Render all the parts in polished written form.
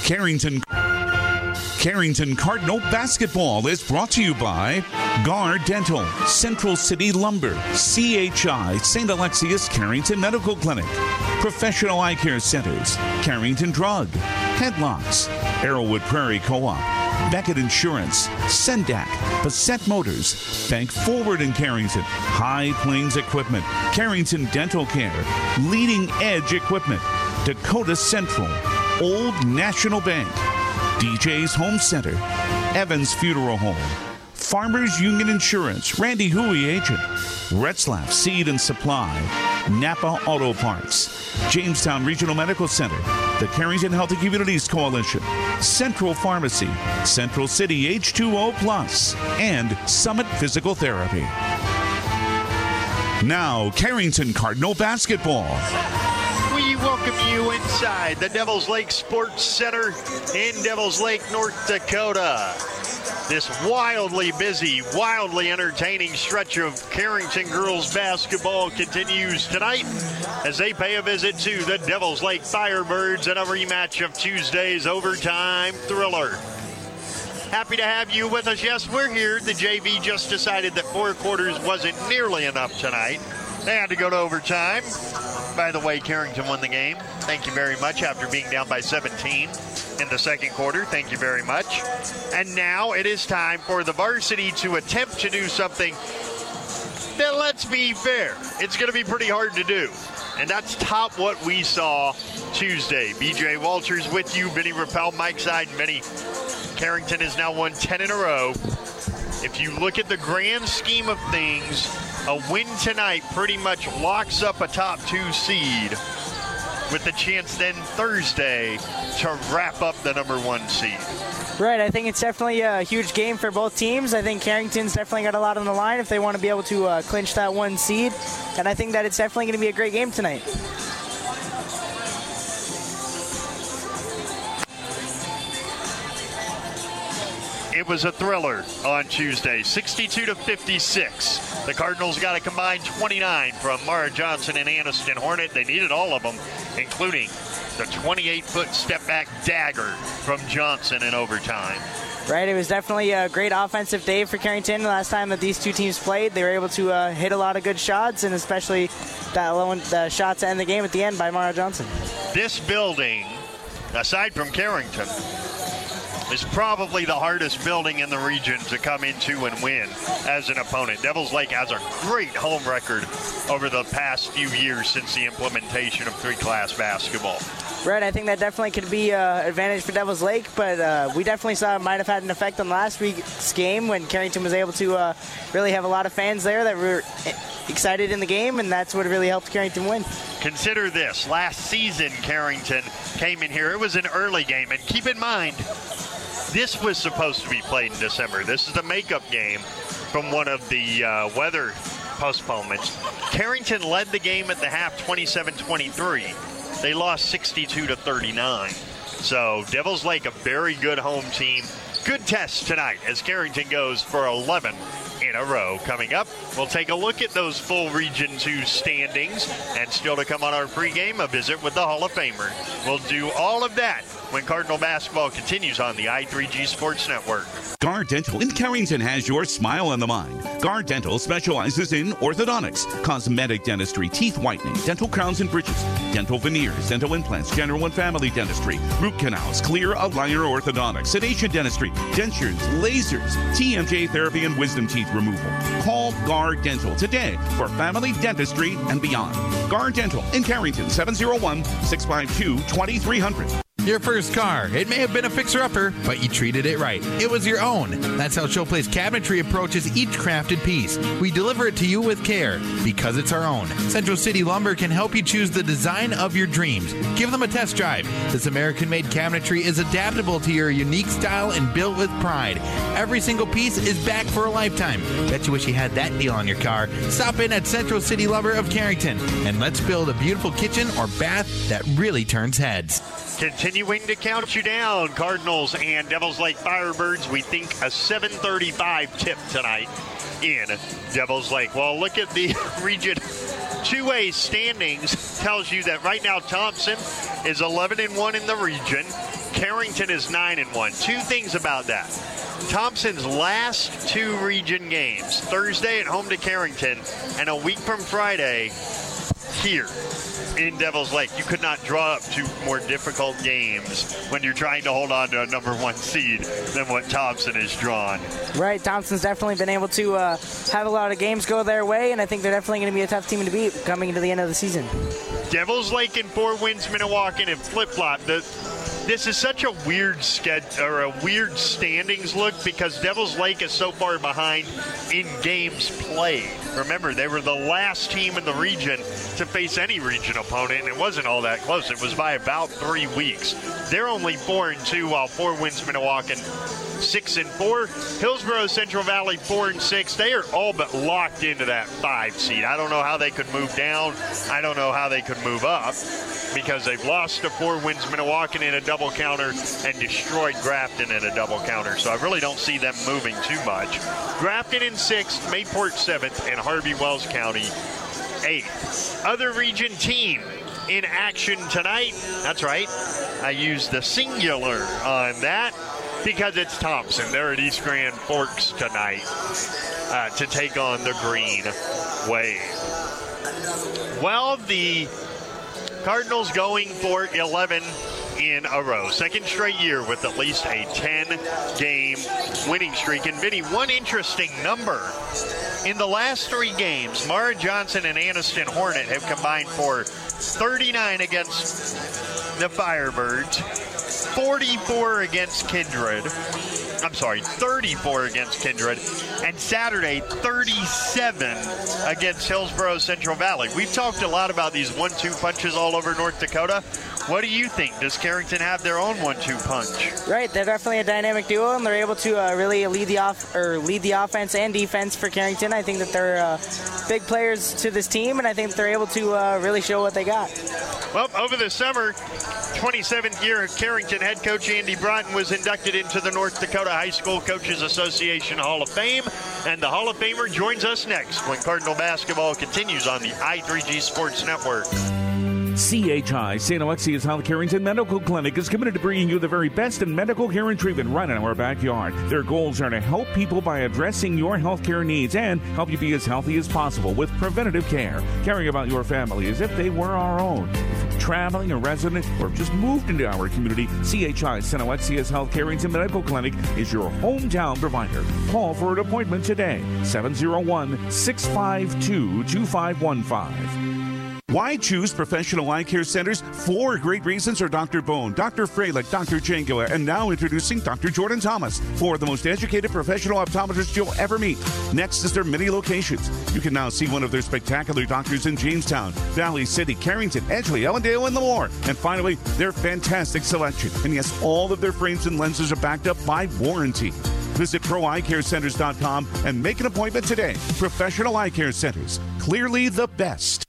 Carrington Cardinal basketball is brought to you by Guard Dental, Central City Lumber, CHI, St. Alexius Carrington Medical Clinic, Professional Eye Care Centers, Carrington Drug, Headlocks, Arrowwood Prairie Co-op, Beckett Insurance, Sendak, Bassett Motors, Bank Forward in Carrington, High Plains Equipment, Carrington Dental Care, Leading Edge Equipment, Dakota Central, Old National Bank, DJ's Home Center, Evans Funeral Home, Farmers Union Insurance, Randy Huey Agent, Retzlaff Seed and Supply, Napa Auto Parts, Jamestown Regional Medical Center, the Carrington Healthy Communities Coalition, Central Pharmacy, Central City H2O Plus, and Summit Physical Therapy. Now, Carrington Cardinal basketball. We welcome you inside the Devils Lake Sports Center in Devils Lake, North Dakota. This wildly busy, wildly entertaining stretch of Carrington girls basketball continues tonight as they pay a visit to the Devils Lake Firebirds in a rematch of Tuesday's overtime thriller. Happy to have you with us. Yes, we're here. The JV just decided that 4 quarters wasn't nearly enough tonight. They had to go to overtime. By the way, Carrington won the game. Thank you very much after being down by 17 in the second quarter. Thank you very much. And now it is time for the varsity to attempt to do something that, let's be fair, it's going to be pretty hard to do. And that's top what we saw Tuesday. BJ Walters with you, Vinny Rappel, Mike Side. Vinny, Carrington has now won 10 in a row. If you look at the grand scheme of things, a win tonight pretty much locks up a top 2 seed with the chance then Thursday to wrap up the number 1 seed. Right, I think it's definitely a huge game for both teams. I think Carrington's definitely got a lot on the line if they want to be able to clinch that 1 seed. And I think that it's definitely going to be a great game tonight. It was a thriller on Tuesday, 62-56. The Cardinals got a combined 29 from Mara Johnson and Aniston Hornet. They needed all of them, including the 28-foot step-back dagger from Johnson in overtime. Right, it was definitely a great offensive day for Carrington. The last time that these two teams played, they were able to hit a lot of good shots, and especially the shots to end the game at the end by Mara Johnson. This building, aside from Carrington, is probably the hardest building in the region to come into and win as an opponent. Devils Lake has a great home record over the past few years since the implementation of 3-class basketball. Right, I think that definitely could be an advantage for Devils Lake, but we definitely saw it might have had an effect on last week's game when Carrington was able to really have a lot of fans there that were excited in the game, and that's what really helped Carrington win. Consider this. Last season, Carrington came in here. It was an early game, and keep in mind, this was supposed to be played in December. This is a makeup game from one of the weather postponements. Carrington led the game at the half 27-23. They lost 62-39. So Devils Lake, a very good home team. Good test tonight as Carrington goes for 11 in a row. Coming up, we'll take a look at those full Region 2 standings, and still to come on our pregame, a visit with the Hall of Famer. We'll do all of that when Cardinal basketball continues on the I3G Sports Network. Guard Dental in Carrington has your smile on the mind. Guard Dental specializes in orthodontics, cosmetic dentistry, teeth whitening, dental crowns and bridges, dental veneers, dental implants, general and family dentistry, root canals, clear aligner orthodontics, sedation dentistry, dentures, lasers, TMJ therapy, and wisdom teeth removal. Call Guard Dental today for family dentistry and beyond. Guard Dental in Carrington, 701-652-2300. Your first car. It may have been a fixer-upper, but you treated it right. It was your own. That's how Showplace Cabinetry approaches each crafted piece. We deliver it to you with care, because it's our own. Central City Lumber can help you choose the design of your dreams. Give them a test drive. This American-made cabinetry is adaptable to your unique style and built with pride. Every single piece is back for a lifetime. Bet you wish you had that deal on your car. Stop in at Central City Lumber of Carrington, and let's build a beautiful kitchen or bath that really turns heads. Continuing to count you down, Cardinals and Devils Lake Firebirds. We think a 7:35 tip tonight in Devils Lake. Well, look at the Region 2A standings. Tells you that right now Thompson is 11-1 in the region. Carrington is 9-1. Two things about that. Thompson's last two region games, Thursday at home to Carrington and a week from Friday here in Devil's Lake. You could not draw up two more difficult games when you're trying to hold on to a number one seed than what Thompson has drawn. Right, Thompson's definitely been able to have a lot of games go their way, and I think they're definitely going to be a tough team to beat coming into the end of the season. Devil's Lake in 4 wins, Minnewacan and flip-flop. This is such a weird weird standings look because Devil's Lake is so far behind in games played. Remember, they were the last team in the region to face any region opponent, and it wasn't all that close. It was by about 3 weeks. They're only 4-2, while 4 wins, Minnewacan 6-4. Hillsborough, Central Valley 4-6. They are all but locked into that 5 seed. I don't know how they could move down. I don't know how they could move up because they've lost to 4 wins, Minnewacan in a double counter and destroyed Grafton in a double counter. So I really don't see them moving too much. Grafton in 6th, Mayport 7th, and Harvey-Wells County 8th. Other region team in action tonight. That's right. I used the singular on that because it's Thompson. They're at East Grand Forks tonight to take on the Green Wave. Well, the Cardinals going for 11 in a row. Second straight year with at least a 10-game winning streak. And Vinny, one interesting number. In the last 3 games, Mara Johnson and Anniston Hornet have combined for 39 against the Firebirds, 44 against Kindred. 34 against Kindred, and Saturday 37 against Hillsborough Central Valley. We've talked a lot about these 1-2 punches all over North Dakota. What do you think? Does Carrington have their own 1-2 punch? Right, they're definitely a dynamic duo, and they're able to really lead the offense and defense for Carrington. I think that they're big players to this team, and I think they're able to really show what they got. Well, over the summer, 27th year Carrington head coach Andy Broughton was inducted into the North Dakota High School Coaches Association Hall of Fame, and the Hall of Famer joins us next when Cardinal basketball continues on the I3G Sports Network. CHI, St. Alexius Health Carrington Medical Clinic, is committed to bringing you the very best in medical care and treatment right in our backyard. Their goals are to help people by addressing your health care needs and help you be as healthy as possible with preventative care, caring about your family as if they were our own. If you're traveling, a resident, or just moved into our community, CHI, St. Alexius Health Carrington Medical Clinic is your hometown provider. Call for an appointment today, 701-652-2515. Why choose Professional Eye Care Centers? 4 great reasons are Dr. Bone, Dr. Freilich, Dr. Jangula, and now introducing Dr. Jordan Thomas, 4 of the most educated professional optometrists you'll ever meet. Next is their many locations. You can now see one of their spectacular doctors in Jamestown, Valley City, Carrington, Edgeley, Ellendale, and more. And finally, their fantastic selection. And yes, all of their frames and lenses are backed up by warranty. Visit ProEyeCareCenters.com and make an appointment today. Professional Eye Care Centers, clearly the best.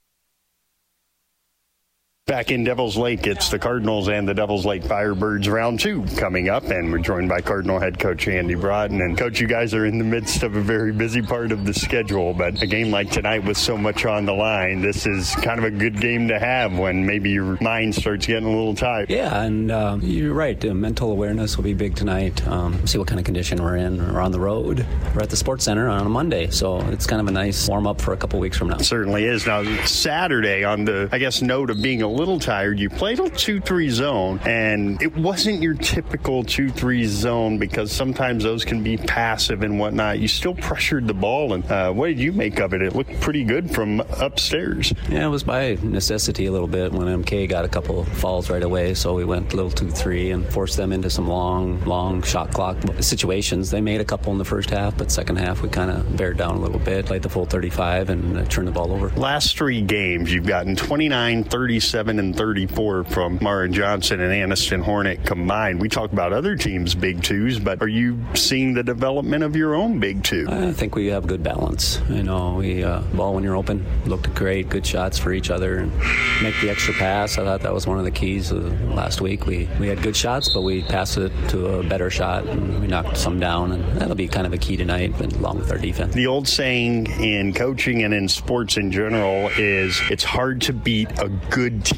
Back in Devil's Lake, it's the Cardinals and the Devil's Lake Firebirds round 2 coming up, and we're joined by Cardinal head coach Andy Broughton. And Coach, you guys are in the midst of a very busy part of the schedule, but a game like tonight with so much on the line, this is kind of a good game to have when maybe your mind starts getting a little tired. Yeah, and you're right. Mental awareness will be big tonight. See what kind of condition we're in. We're on the road. We're at the Sports Center on a Monday, so it's kind of a nice warm-up for a couple weeks from now. It certainly is. Now, Saturday, on the, note of being a little tired, you played a 2-3 zone, and it wasn't your typical 2-3 zone because sometimes those can be passive and whatnot. You still pressured the ball, and what did you make of it? It looked pretty good from upstairs. Yeah, it was by necessity a little bit when MK got a couple fouls right away, so we went a little 2-3 and forced them into some long shot clock situations. They made a couple in the first half, but second half we kind of bared down a little bit, played the full 35 and turned the ball over. Last 3 games, you've gotten 29, 37, and 34 from Mara Johnson and Anniston Hornet combined. We talk about other teams' big twos, but are you seeing the development of your own big two? I think we have good balance. We ball when you're open, looked great, good shots for each other, and make the extra pass. I thought that was one of the keys last week. We had good shots, but we passed it to a better shot, and we knocked some down, and that'll be kind of a key tonight, along with our defense. The old saying in coaching and in sports in general is it's hard to beat a good team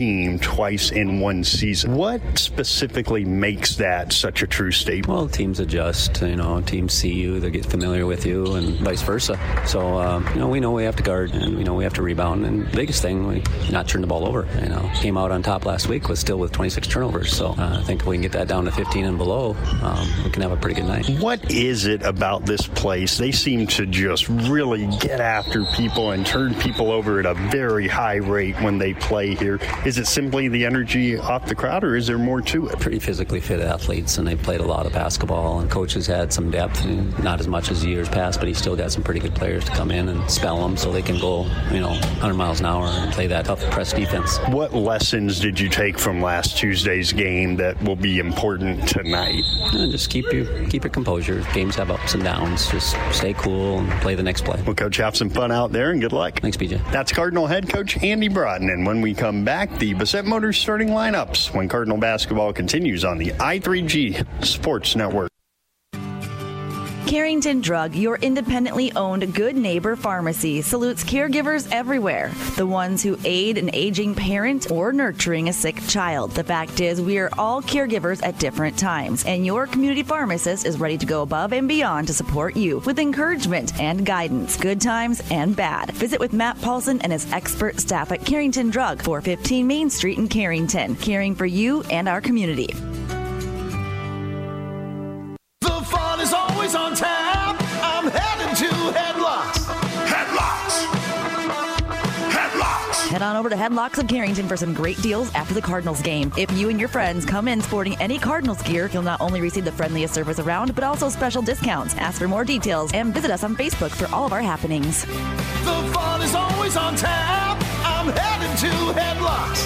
team twice in one season. What specifically makes that such a true statement? Well, teams adjust. Teams see you, they get familiar with you, and vice versa. So, we know we have to guard, and we know we have to rebound. And the biggest thing, we not turn the ball over. Came out on top last week with 26 turnovers. So I think if we can get that down to 15 and below, we can have a pretty good night. What is it about this place? They seem to just really get after people and turn people over at a very high rate when they play here. Is it simply the energy off the crowd, or is there more to it? Pretty physically fit athletes, and they played a lot of basketball, and coaches had some depth, not as much as years past, but he still got some pretty good players to come in and spell them so they can go 100 miles an hour and play that tough press defense. What lessons did you take from last Tuesday's game that will be important tonight? Just keep your composure. Games have ups and downs. Just stay cool and play the next play. Well, Coach, have some fun out there and good luck. Thanks, BJ. That's Cardinal head coach Andy Broughton. And when we come back, the Bassett Motors starting lineups when Cardinal basketball continues on the I3G Sports Network. Carrington Drug, your independently owned Good Neighbor pharmacy, salutes caregivers everywhere. The ones who aid an aging parent or nurturing a sick child. The fact is, we are all caregivers at different times, and your community pharmacist is ready to go above and beyond to support you with encouragement and guidance, good times and bad. Visit with Matt Paulson and his expert staff at Carrington Drug, 415 Main Street in Carrington, caring for you and our community. On tap, I'm heading to Headlocks. Head on over to Headlocks of Carrington for some great deals after the Cardinals game. If you and your friends come in sporting any Cardinals gear, you'll not only receive the friendliest service around, but also special discounts. Ask for more details and visit us on Facebook for all of our happenings. The fun is always on tap. I'm heading to Headlocks.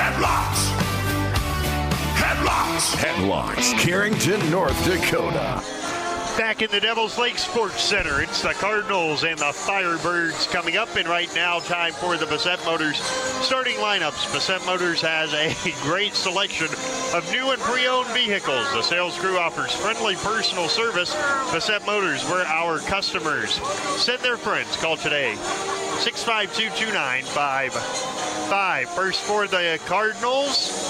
Headlocks, Carrington, North Dakota. Back in the Devils Lake Sports Center, it's the Cardinals and the Firebirds coming up, and right now time for the Bassett Motors starting lineups. Bassett Motors has a great selection of new and pre-owned vehicles. The sales crew offers friendly personal service. Bassett Motors, where our customers send their friends. Call today, 652-2955. First for the Cardinals.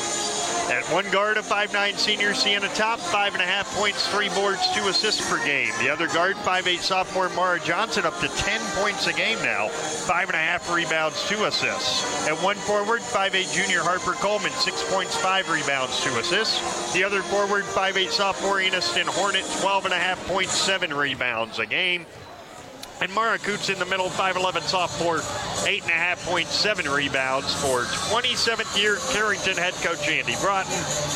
At one guard, a 5'9" senior, Sienna Top, 5.5 points, 3 boards, 2 assists per game. The other guard, 5'8" sophomore Mara Johnson, up to 10 points a game now, 5.5 rebounds, 2 assists. At one forward, 5'8" junior Harper Coleman, 6 points, 5 rebounds, 2 assists. The other forward, 5'8" sophomore Enoston Hornet, 12.5 points, 7 rebounds a game. And Mara Coots in the middle, 5'11" sophomore, 8.5 points, 7 rebounds for 27th year Carrington head coach Andy Broughton.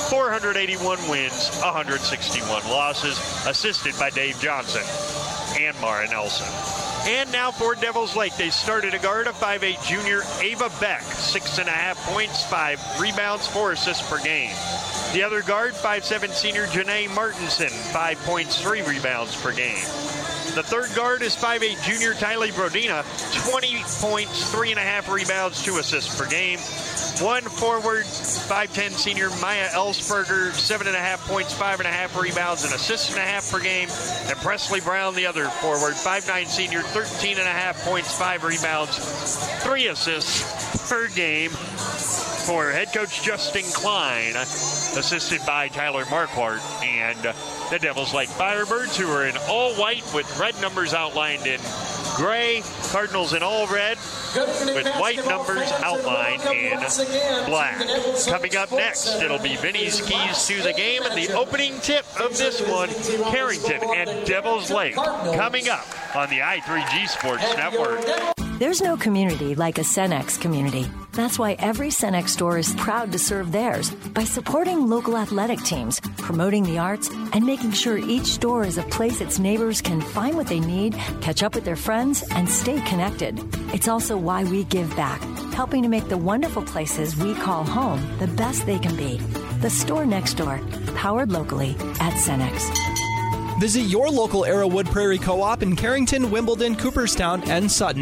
481 wins, 161 losses, assisted by Dave Johnson and Mara Nelson. And now for Devils Lake, they started a guard, a 5'8" junior Ava Beck, 6.5 points, 5 rebounds, 4 assists per game. The other guard, 5'7" senior Janae Martinson, 5 points, 3 rebounds per game. The third guard is 5'8" junior Tylee Brodina, 20 points, 3.5 rebounds, 2 assists per game. One forward, 5'10" senior Maya Ellsberger, 7.5 points, 5.5 rebounds, and assists and a half per game. And Presley Brown, the other forward, 5'9" senior, 13.5 points, 5 rebounds, 3 assists per game. For head coach Justin Klein, assisted by Tyler Marquardt, and the Devils Lake Firebirds, who are in all white with red numbers outlined in gray. Cardinals in all red with white numbers outlined in black. Coming up next, it'll be Vinny's Keys to the Game, and the opening tip of this one, Carrington and Devils Lake, coming up on the I3G Sports Network. There's no community like a Cenex community. That's why every Cenex store is proud to serve theirs by supporting local athletic teams, promoting the arts, and making sure each store is a place its neighbors can find what they need, catch up with their friends, and stay connected. It's also why we give back, helping to make the wonderful places we call home the best they can be. The store next door, powered locally at Cenex. Visit your local Arrowwood Prairie Co-op in Carrington, Wimbledon, Cooperstown, and Sutton.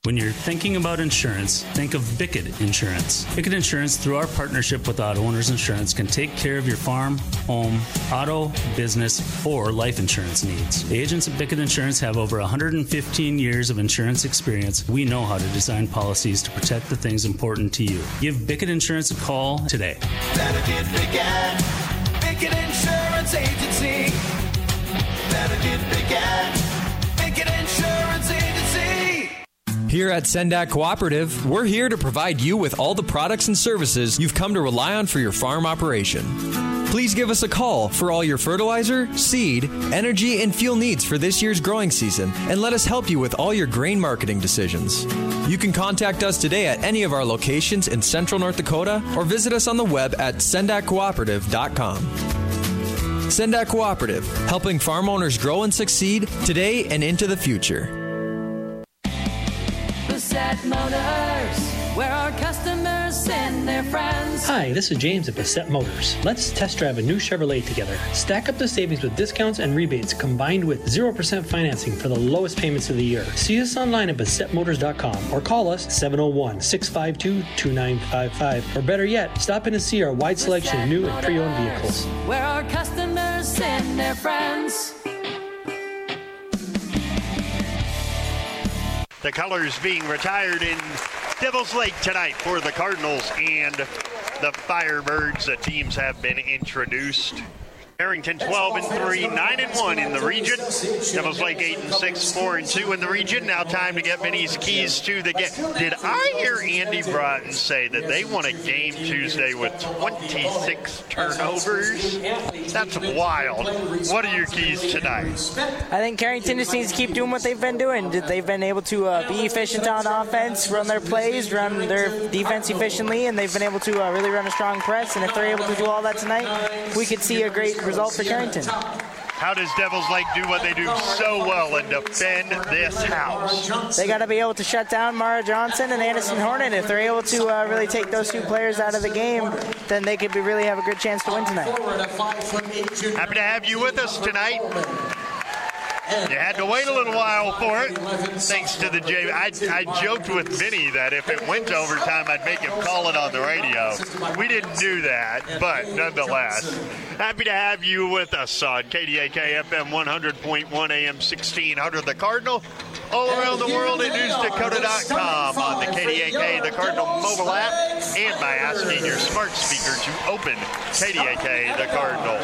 When you're thinking about insurance, think of Bickett Insurance. Bickett Insurance, through our partnership with Auto Owners Insurance, can take care of your farm, home, auto, business, or life insurance needs. The agents at Bickett Insurance have over 115 years of insurance experience. We know how to design policies to protect the things important to you. Give Bickett Insurance a call today. Better get Bickett Insurance Agency. Better get Bickett Insurance Agency. Here at Sendak Cooperative, we're here to provide you with all the products and services you've come to rely on for your farm operation. Please give us a call for all your fertilizer, seed, energy, and fuel needs for this year's growing season, and let us help you with all your grain marketing decisions. You can contact us today at any of our locations in Central North Dakota or visit us on the web at sendakcooperative.com. Sendak Cooperative, helping farm owners grow and succeed today and into the future. Bassett Motors, where our customers send their friends. Hi, this is James at Bassett Motors. Let's test drive a new Chevrolet together. Stack up the savings with discounts and rebates combined with 0% financing for the lowest payments of the year. See us online at BassettMotors.com or call us 701-652-2955. Or better yet, stop in and see our wide selection of new and pre-owned vehicles. Where our customers send their friends. The colors being retired in Devil's Lake tonight for the Cardinals and the Firebirds. The teams have been introduced. Harrington 12-3, 9-1 in the region. Devil's Lake 8-6, 4-2 in the region. Now time to get Vinny's keys to the game. Did I hear Andy Broughton say that they won a game Tuesday with 26 turnovers? That's wild. What are your keys tonight? I think Carrington just needs to keep doing what they've been doing. They've been able to be efficient on offense, run their plays, run their defense efficiently, and they've been able to really run a strong press. And if they're able to do all that tonight, we could see a great result for Carrington. How does Devils Lake do what they do so well and defend this house? They got to be able to shut down Mara Johnson and Anderson Hornet. If they're able to really take those two players out of the game, then they could really have a good chance to win tonight. Happy to have you with us tonight. You had to wait a little while for it, thanks to the J. I joked with Vinny that if it went to overtime, I'd make him call it on the radio. We didn't do that, but nonetheless, happy to have you with us on KDAK FM 100.1 AM 1600 The Cardinal. All around the world at newsdakota.com, on the KDAK The Cardinal mobile app, and by asking your smart speaker to open KDAK The Cardinal.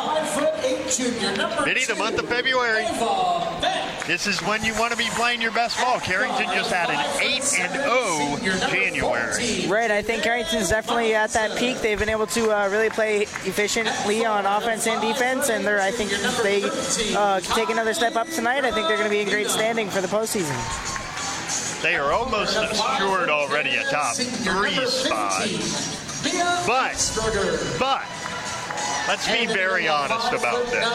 Vinny, the month of February. This is when you want to be playing your best ball. Carrington just had an 8-0 January. Right, I think Carrington's definitely at that peak. They've been able to really play efficiently on offense and defense, and I think they can take another step up tonight. I think they're going to be in great standing for the postseason. They are almost assured already a top 3 spot. But let's be very honest about this.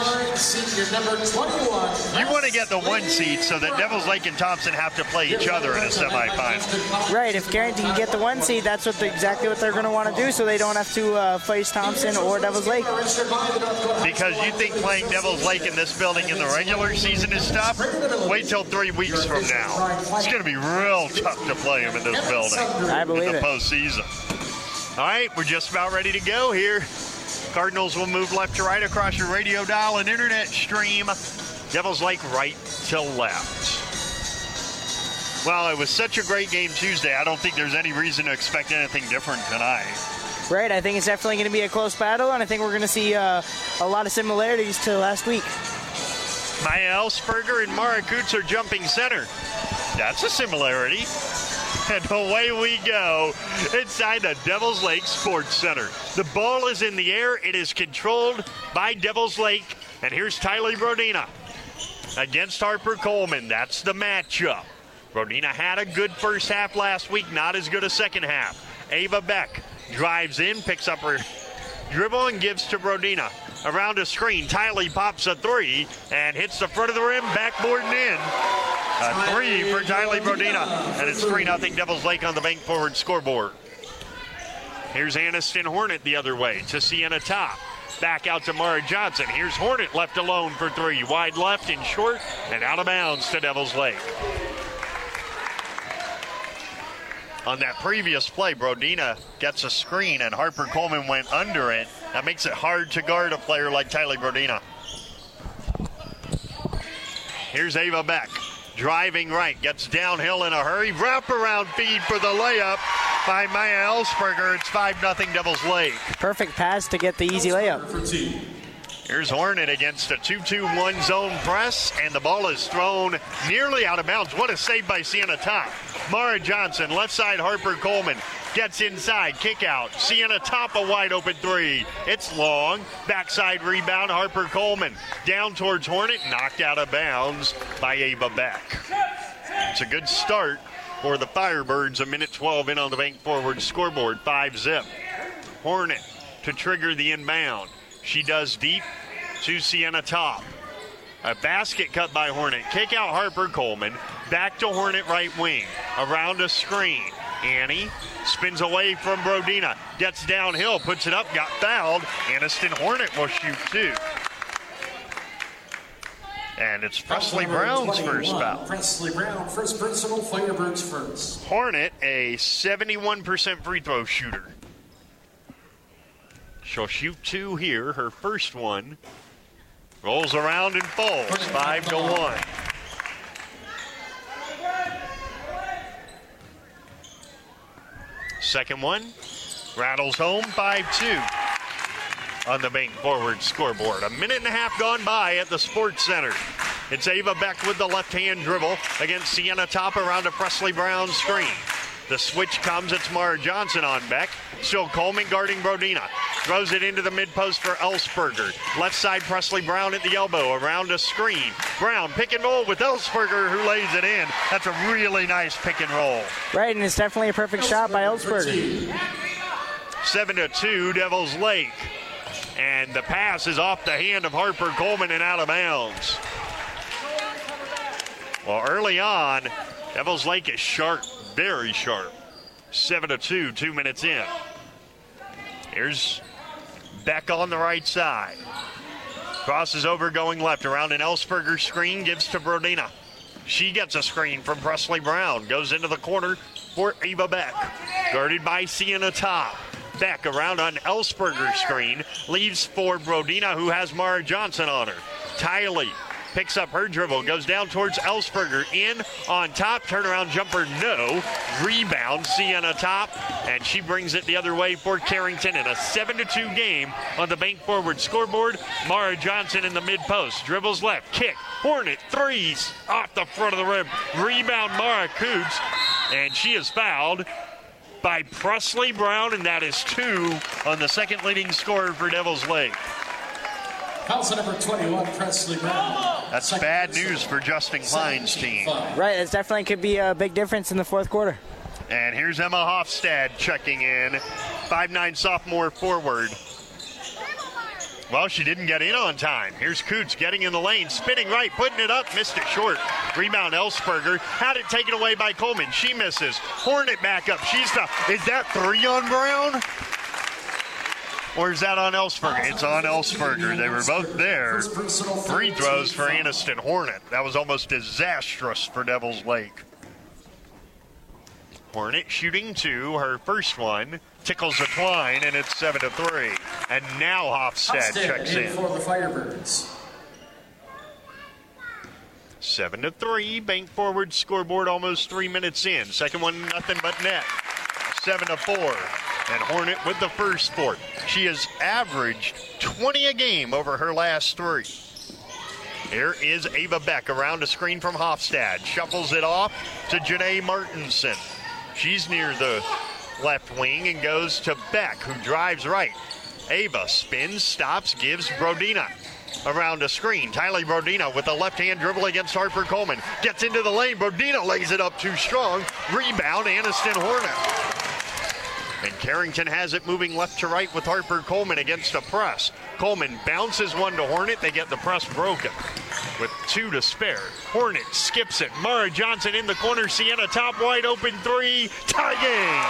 You want to get the 1 seed so that Devils Lake and Thompson have to play each other in a semifinal. Right. If Carrington can get the 1 seed, that's exactly what they're going to want to do, so they don't have to face Thompson or Devils Lake. Because you think playing Devils Lake in this building in the regular season is tough? Wait till 3 weeks from now. It's going to be real tough to play them in this building. I believe in the postseason. All right, we're just about ready to go here. Cardinals will move left to right across your radio dial and internet stream. Devils Lake right to left. Well, it was such a great game Tuesday. I don't think there's any reason to expect anything different tonight. Right, I think it's definitely going to be a close battle, and I think we're going to see a lot of similarities to last week. Maya Elsberger and Mara Coots are jumping center. That's a similarity. And away we go inside the Devils Lake Sports Center. The ball is in the air. It is controlled by Devils Lake. And here's Tylee Brodina against Harper Coleman. That's the matchup. Brodina had a good first half last week, not as good a second half. Ava Beck drives in, picks up her dribble and gives to Brodina. Around a screen, Tylee pops a 3 and hits the front of the rim, backboard and in. A 3 for Tylee Brodina, and it's 3-0 Devils Lake on the bank forward scoreboard. Here's Aniston Hornet the other way to Sienna Top. Back out to Mara Johnson. Here's Hornet left alone for 3. Wide left and short and out of bounds to Devils Lake. On that previous play, Brodina gets a screen, and Harper Coleman went under it. That makes it hard to guard a player like Tylee Brodina. Here's Ava Beck, driving right, gets downhill in a hurry. Wraparound feed for the layup by Maya Ellsberger. It's 5-0 Devils Lake. Perfect pass to get the easy layup. Here's Hornet against a 2-2-1 zone press, and the ball is thrown nearly out of bounds. What a save by Sienna Top. Mara Johnson, left side Harper Coleman, gets inside, kick out. Sienna Top, a wide open three. It's long, backside rebound, Harper Coleman. Down towards Hornet, knocked out of bounds by Ava Beck. It's a good start for the Firebirds. A minute 12 in on the Bank Forward scoreboard, 5-zip. Hornet to trigger the inbound. She does deep to Sienna Top. A basket cut by Hornet. Kick out Harper Coleman. Back to Hornet right wing. Around a screen. Annie spins away from Brodina. Gets downhill. Puts it up. Got fouled. Anniston Hornet will shoot two. And it's Presley Brown's first foul. Presley Brown, first personal, Firebirds first. Hornet, a 71% free throw shooter. She'll shoot two here. Her first one rolls around and falls. 5-1. Second one rattles home. 5-2 on the Bank Forward scoreboard. A minute and a half gone by at the Sports Center. It's Ava Beck with the left-hand dribble against Sienna Top around a Presley Brown screen. The switch comes. It's Mara Johnson on Beck. Still Coleman guarding Brodina. Throws it into the mid-post for Ellsberger. Left side Presley Brown at the elbow around a screen. Brown pick and roll with Ellsberger, who lays it in. That's a really nice pick and roll. Right, and it's definitely a perfect shot by Ellsberger. 7-2 Devils Lake. And the pass is off the hand of Harper Coleman and out of bounds. Well, early on, Devils Lake is sharp, very sharp. 7-2, 2 minutes in. Here's Beck on the right side. Crosses over going left around an Ellsberger screen, gives to Brodina. She gets a screen from Presley Brown. Goes into the corner for Ava Beck. Guarded by Sienna Top. Beck around on Ellsberger screen. Leaves for Brodina, who has Mara Johnson on her. Tylee picks up her dribble, goes down towards Ellsberger, in on top, turnaround jumper, no. Rebound, Sienna Top, and she brings it the other way for Carrington in a 7-2 game on the Bank Forward scoreboard. Mara Johnson in the mid-post, dribbles left, kick, Hornet, threes, off the front of the rim. Rebound, Mara Coots, and she is fouled by Presley Brown, and that is two on the second leading scorer for Devils Lake. Foul number 21, Presley Brown. That's bad news for Justin Klein's team. Right, it definitely could be a big difference in the fourth quarter. And here's Emma Hofstad checking in, 5'9" sophomore forward. Well, she didn't get in on time. Here's Coots getting in the lane, spinning right, putting it up, missed it short. Rebound Ellsberger, had it taken away by Coleman. She misses. Hornet back up. She's tough. Is that three on Brown? Or is that on Ellsberger? It's on Ellsberger. They were both there. Free throws for Anniston Hornet. That was almost disastrous for Devils Lake. Hornet shooting two. Her first one tickles the twine, and it's 7-3. And now Hofstad checks in. For the Firebirds. 7-3. Bank Forward scoreboard almost 3 minutes in. Second one, nothing but net. 7-4. And Hornet with the first fourth. She has averaged 20 a game over her last three. Here is Ava Beck around a screen from Hofstad. Shuffles it off to Janae Martinson. She's near the left wing and goes to Beck, who drives right. Ava spins, stops, gives Brodina around a screen. Tylee Brodina with a left-hand dribble against Harper Coleman. Gets into the lane. Brodina lays it up too strong. Rebound, Anniston Hornet. And Carrington has it moving left to right with Harper Coleman against a press. Coleman bounces one to Hornet. They get the press broken with 2 to spare. Hornet skips it. Mara Johnson in the corner. Sienna Top wide open three. Tie game.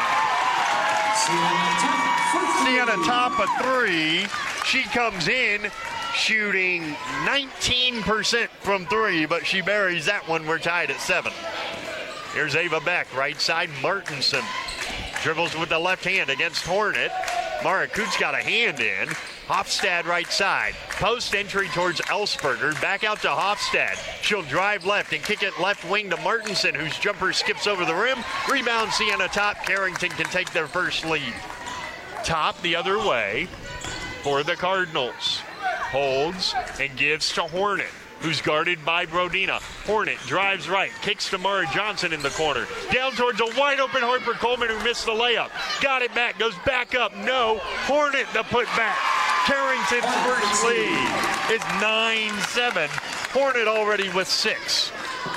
Sienna Top a three. She comes in shooting 19% from three, but she buries that one. We're tied at 7. Here's Ava Beck, right side. Martinson dribbles with the left hand against Hornet. Mara Coots got a hand in. Hofstad right side. Post entry towards Ellsberger. Back out to Hofstad. She'll drive left and kick it left wing to Martinson, whose jumper skips over the rim. Rebound Sienna Top. Carrington can take their first lead. Top the other way for the Cardinals. Holds and gives to Hornet, who's guarded by Brodina. Hornet drives right, kicks to Mara Johnson in the corner. Down towards a wide open Harper Coleman, who missed the layup. Got it back, goes back up, no. Hornet the putback. Carrington's first lead is 9-7. Hornet already with 6.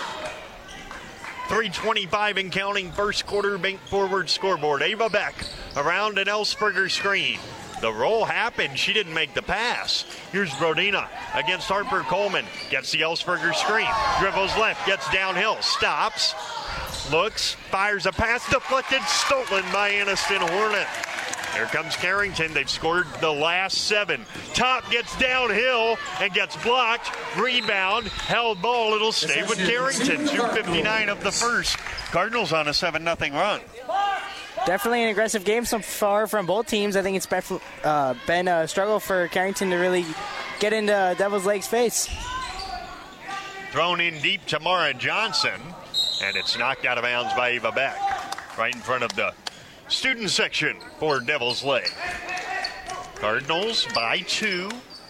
3:25 and counting, first quarter, bank forward scoreboard. Ava Beck around an Ellsberger screen. The roll happened. She didn't make the pass. Here's Brodina against Harper Coleman. Gets the Ellsberger screen. Dribbles left. Gets downhill. Stops. Looks. Fires a pass. Deflected. Stolen by Anniston Hornet. Here comes Carrington. They've scored the last 7. Top gets downhill and gets blocked. Rebound. Held ball. It'll stay with Carrington. 2:59 of the first. Cardinals on a 7-0 run. Definitely an aggressive game so far from both teams. I think it's been a struggle for Carrington to really get into Devil's Lake's face. Thrown in deep to Mara Johnson, and it's knocked out of bounds by Ava Beck. Right in front of the student section for Devil's Lake. Cardinals by 2.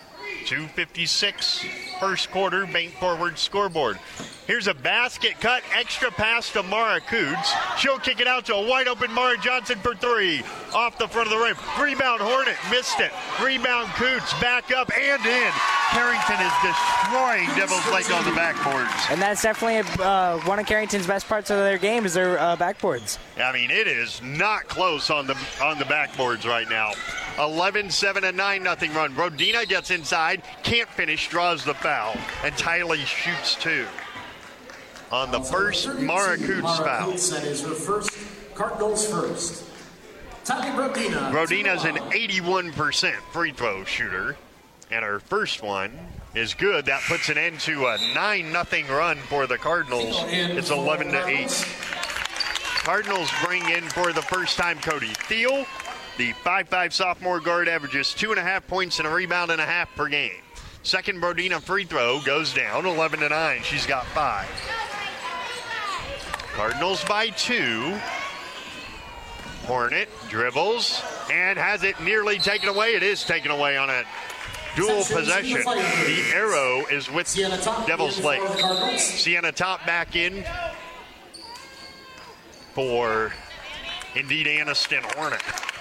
2:56 first quarter, bank forward scoreboard. Here's a basket cut, extra pass to Mara Coots. She'll kick it out to a wide open Mara Johnson for 3. Off the front of the rim. Rebound Hornet, missed it. Rebound Coots, back up and in. Carrington is destroying Devil's Lake on the backboards. And that's definitely one of Carrington's best parts of their game is their backboards. I mean, it is not close on the backboards right now. 11-7 and 9-0 run. Brodina gets inside, can't finish, draws the foul, and Tylee shoots 2. On the first Mara Coots foul. That is her first, Cardinals first. Tylee Brodina. Brodina's an 81% free throw shooter, and her first one is good. That puts an end to a 9-0 run for the Cardinals. It's 11-8. Cardinals bring in for the first time Cody Thiel. The 5'5" sophomore guard averages 2.5 points and a rebound and a half per game. Second Brodina free throw goes down 11-9. She's got 5. Cardinals by 2. Hornet dribbles and has it nearly taken away. It is taken away on a dual possession. The arrow is with Devil's Lake. Sienna Top back in for indeed Anniston Hornet.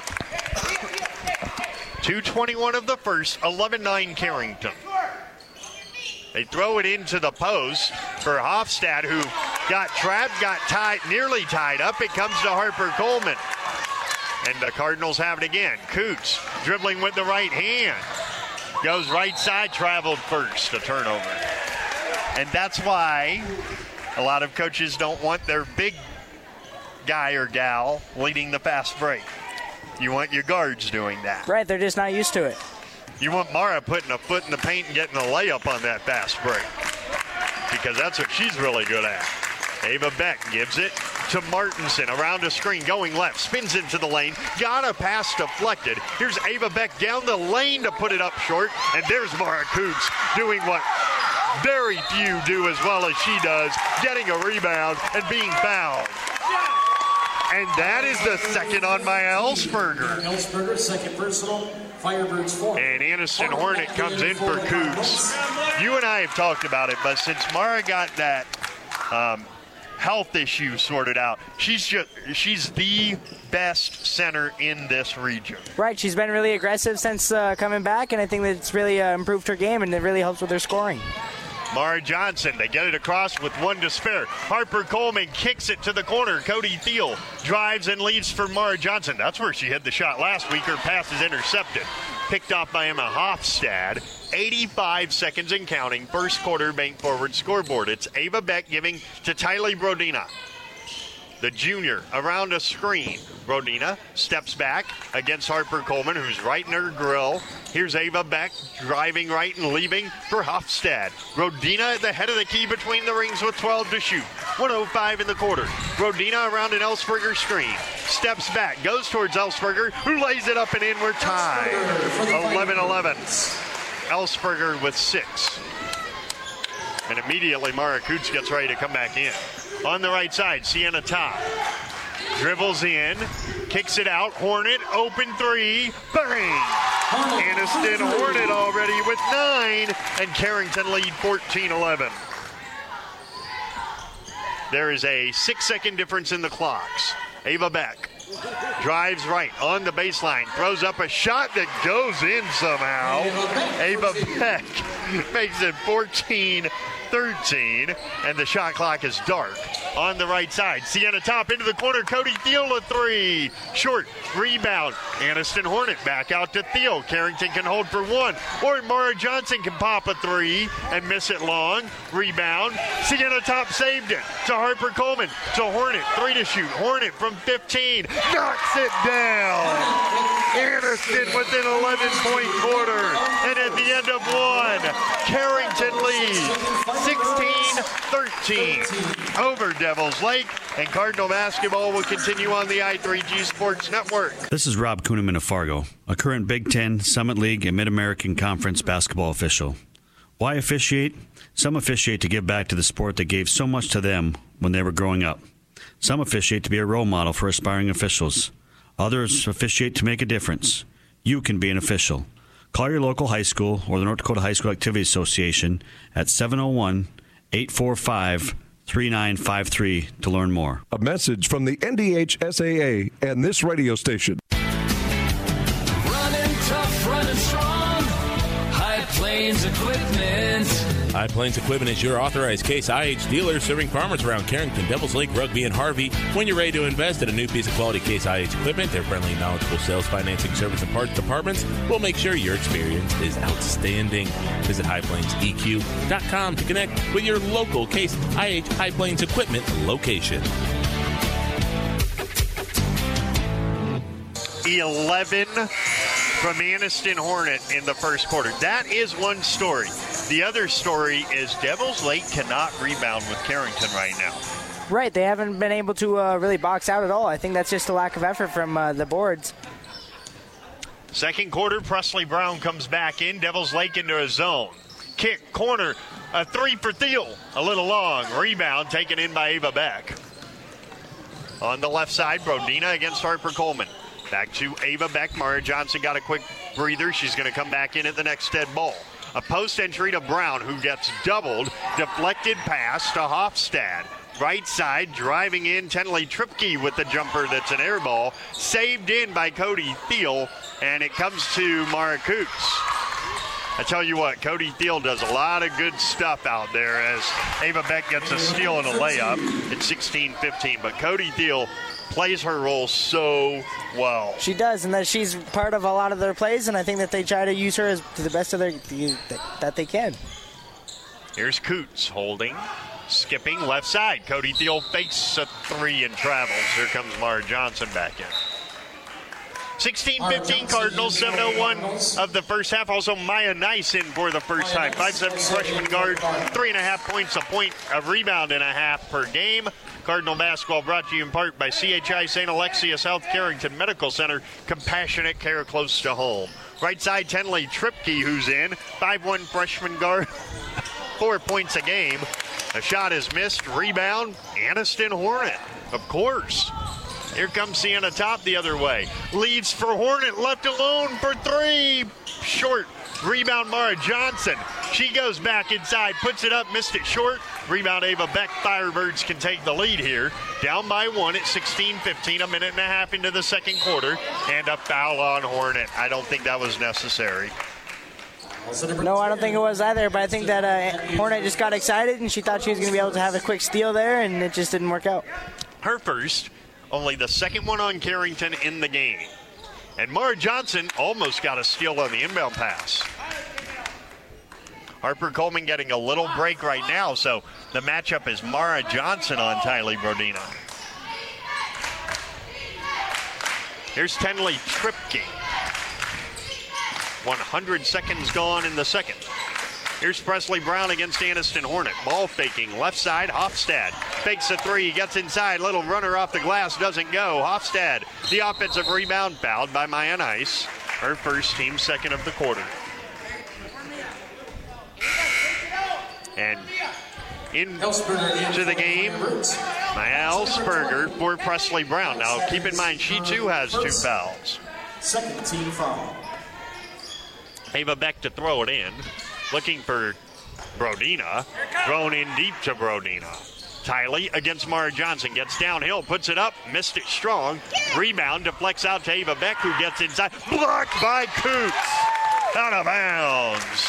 2:21 of the first, 11-9 Carrington. They throw it into the post for Hofstad, who got trapped, got tied, nearly tied up. It comes to Harper Coleman. And the Cardinals have it again. Coots dribbling with the right hand. Goes right side, traveled first, a turnover. And that's why a lot of coaches don't want their big guy or gal leading the fast break. You want your guards doing that. Right, they're just not used to it. You want Mara putting a foot in the paint and getting a layup on that fast break, because that's what she's really good at. Ava Beck gives it to Martinson around a screen, going left, spins into the lane, got a pass deflected. Here's Ava Beck down the lane to put it up short, and there's Mara Coots doing what very few do as well as she does, getting a rebound and being fouled. And that is the second on my Ellsberger. Ellsberger, second personal. Firebirds 4. And Anniston Hornet comes in for Coots. You and I have talked about it, but since Mara got that health issue sorted out, she's the best center in this region. Right, she's been really aggressive since coming back, and I think that it's really improved her game, and it really helps with her scoring. Mara Johnson, they get it across with 1 to spare. Harper Coleman kicks it to the corner. Cody Thiel drives and leads for Mara Johnson. That's where she hit the shot last week. Her pass is intercepted. Picked off by Emma Hofstad. 85 seconds and counting. First quarter bank forward scoreboard. It's Ava Beck giving to Tylee Brodina. the junior, around a screen. Rodina steps back against Harper Coleman, who's right in her grill. Here's Ava Beck driving right and leaving for Hofstad. Rodina at the head of the key between the rings with 12 to shoot. 1:05 in the quarter. Rodina around an Ellsberger screen. Steps back, goes towards Ellsberger, who lays it up and in. We're tied. 11-11. Ellsberger with 6. And immediately Mara Coots gets ready to come back in. On the right side, Sienna Top dribbles in, kicks it out. Hornet, open 3, bang! Aniston Hornet already with 9, and Carrington lead 14-11. There is a 6-second difference in the clocks. Ava Beck drives right on the baseline, throws up a shot that goes in somehow. Ava Beck makes it 14-13, and the shot clock is dark. On the right side, Sienna Top into the corner. Cody Thiel a 3. Short rebound. Aniston Hornet back out to Thiel. Carrington can hold for 1. Or Mara Johnson can pop a 3 and miss it long. Rebound. Sienna Top saved it to Harper Coleman. To Hornet. 3 to shoot. Hornet from 15. Knocks it down. Aniston with an 11-point quarter. And at the end of 1, Carrington leads 16-13 over Devils Lake, and Cardinal basketball will continue on the i3G Sports Network. This is Rob Kuhneman of Fargo, a current Big Ten, Summit League, and Mid-American Conference basketball official. Why officiate? Some officiate to give back to the sport that gave so much to them when they were growing up. Some officiate to be a role model for aspiring officials. Others officiate to make a difference. You can be an official. Call your local high school or the North Dakota High School Activity Association at 701-845-3953 to learn more. A message from the NDHSAA and this radio station. Running tough, running strong. High Plains Equipment. High Plains Equipment is your authorized Case IH dealer serving farmers around Carrington, Devils Lake, Rugby, and Harvey. When you're ready to invest in a new piece of quality Case IH equipment, their friendly, knowledgeable sales, financing, service, and parts departments will make sure your experience is outstanding. Visit highplainseq.com to connect with your local Case IH High Plains Equipment location. 11 from Aniston Hornet in the first quarter. That is one story. The other story is Devils Lake cannot rebound with Carrington right now. Right, they haven't been able to really box out at all. I think that's just a lack of effort from the boards. Second quarter, Presley Brown comes back in. Devils Lake into a zone. Kick, corner, a 3 for Thiel. A little long. Rebound taken in by Ava Beck. On the left side, Brodina against Harper Coleman. Back to Ava Beck. Mara Johnson got a quick breather. She's going to come back in at the next dead ball. A post entry to Brown, who gets doubled. Deflected pass to Hofstad. Right side, driving in, Tenley Tripke with the jumper that's an air ball. Saved in by Cody Thiel, and it comes to Mara Coots. I tell you what, Cody Thiel does a lot of good stuff out there as Ava Beck gets a steal and a layup at 16-15. But Cody Thiel plays her role so well. She does, and that she's part of a lot of their plays, and I think that they try to use her as to the best of their that they can. Here's Coots holding, skipping left side. Cody Thiel fakes a 3 and travels. Here comes Mara Johnson back in. 16-15 Cardinals, 7:01 of the first half. Also Maya Nice in for the first time. 5'7" freshman guard, 3.5 points, a point of rebound and a half per game. Cardinal basketball brought to you in part by CHI St. Alexia South Carrington Medical Center. Compassionate care close to home. Right side, Tenley Tripke, who's in. 5'1" freshman guard, 4 points a game. A shot is missed. Rebound, Aniston Hornet, of course. Here comes Sienna Top the other way. Leads for Hornet, left alone for 3. Short. Rebound Mara Johnson. She goes back inside, puts it up, missed it short. Rebound Ava Beck. Firebirds can take the lead here. Down by 1 at 16-15, a minute and a half into the second quarter. And a foul on Hornet. I don't think that was necessary. No, I don't think it was either, but I think that Hornet just got excited and she thought she was going to be able to have a quick steal there, and it just didn't work out. Her first. Only the second one on Carrington in the game. And Mara Johnson almost got a steal on the inbound pass. Harper Coleman getting a little break right now, so the matchup is Mara Johnson on Tylee Brodina. Here's Tenley Tripke. 100 seconds gone in the second. Here's Presley Brown against Anniston Hornet. Ball faking, left side, Hofstad. Fakes a three, gets inside, little runner off the glass, doesn't go. Hofstad, the offensive rebound, fouled by Maya Nice. Her first, team second of the quarter. And into the game, Maya Ellsberger for Presley Brown. Now keep in mind, she too has 2 fouls. Second team foul. Ava Beck to throw it in. Looking for Brodina. Thrown in deep to Brodina. Tiley against Mara Johnson. Gets downhill, puts it up, missed it strong. Rebound deflects out to Ava Beck, who gets inside. Blocked by Coots. Out of bounds.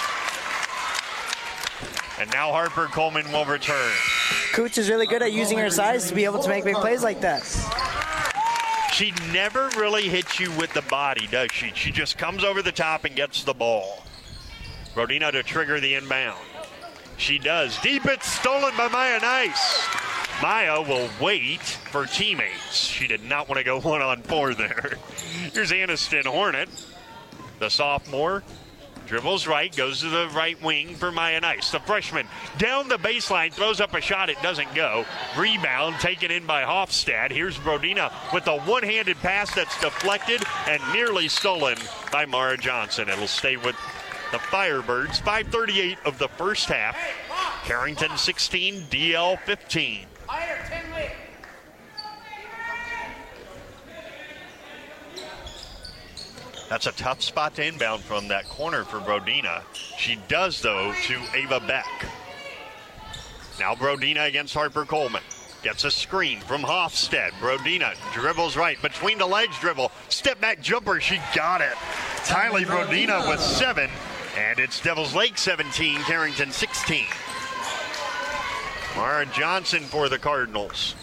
And now Harper Coleman will return. Coots is really good at using her size to be able to make big plays like that. She never really hits you with the body, does she? She just comes over the top and gets the ball. Brodina to trigger the inbound. She does. Deep, it's stolen by Maya Nice. Maya will wait for teammates. She did not want to go 1-on-4 there. Here's Anniston Hornet, the sophomore. Dribbles right, goes to the right wing for Maya Nice. The freshman down the baseline, throws up a shot, it doesn't go. Rebound taken in by Hofstad. Here's Brodina with a one-handed pass that's deflected and nearly stolen by Mara Johnson. It'll stay with the Firebirds. 5:38 of the first half. Carrington 16, DL 15. That's a tough spot to inbound from that corner for Brodina. She does, though, to Ava Beck. Now Brodina against Harper Coleman. Gets a screen from Hofstad. Brodina dribbles right, between the legs dribble. Step back jumper, she got it. Tylee Brodina with 7, and it's Devils Lake 17, Carrington 16. Mara Johnson for the Cardinals.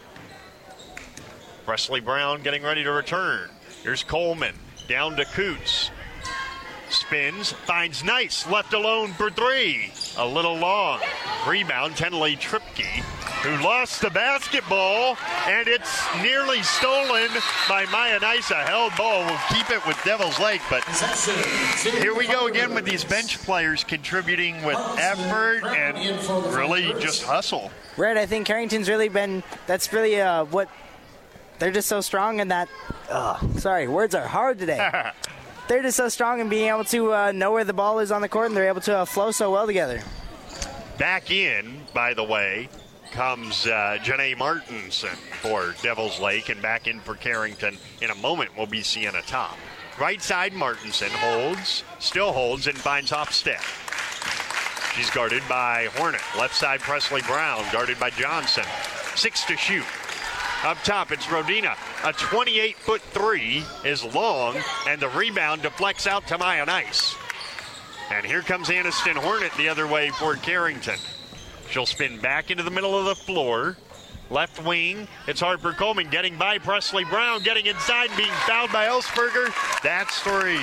Presley Brown getting ready to return. Here's Coleman. Down to Coots. Spins, finds Nice, left alone for 3. A little long. Rebound, Tenley Tripke, who lost the basketball, and it's nearly stolen by Maya Nice. A held ball will keep it with Devils Lake, but here we go again with these bench players contributing with effort and really just hustle. Right, I think Carrington's really been, that's really what, they're just so strong in that, words are hard today. They're just so strong in being able to know where the ball is on the court, and they're able to flow so well together. Back in, by the way, comes Janae Martinson for Devils Lake, and back in for Carrington in a moment will be Sienna Top. Right side, Martinson holds, still holds, and finds Hofstad. She's guarded by Hornet. Left side, Presley Brown, guarded by Johnson. 6 to shoot. Up top, it's Brodina. A 28-foot 3 is long, and the rebound deflects out to Maya Nice. And here comes Anniston Hornet the other way for Carrington. She'll spin back into the middle of the floor. Left wing, it's Harper Coleman getting by Presley Brown, getting inside, being fouled by Ellsberger. That's 3.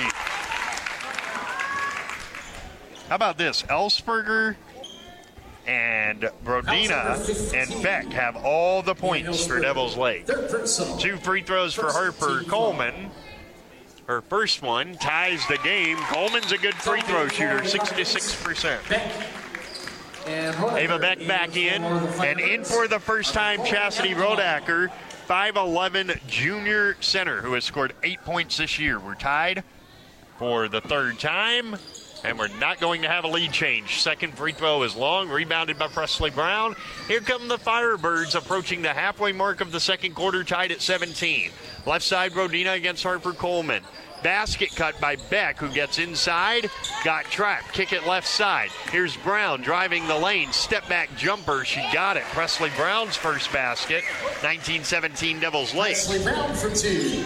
How about this? Ellsberger and Brodina and Beck have all the points for Devils Lake. 2 free throws for Harper Coleman. Her first one ties the game. Coleman's a good free throw shooter, 66%. Ava Beck back in, and in for the first time, Chastity Rodacker, 5'11" junior center who has scored 8 points this year. We're tied for the 3rd time. And we're not going to have a lead change. Second free throw is long, rebounded by Presley Brown. Here come the Firebirds approaching the halfway mark of the second quarter, tied at 17. Left side, Brodina against Harper Coleman. Basket cut by Beck, who gets inside, got trapped, kick it left side. Here's Brown driving the lane, step back jumper, she got it. Presley Brown's first basket, 19-17 Devils Lake. Presley Brown for 2.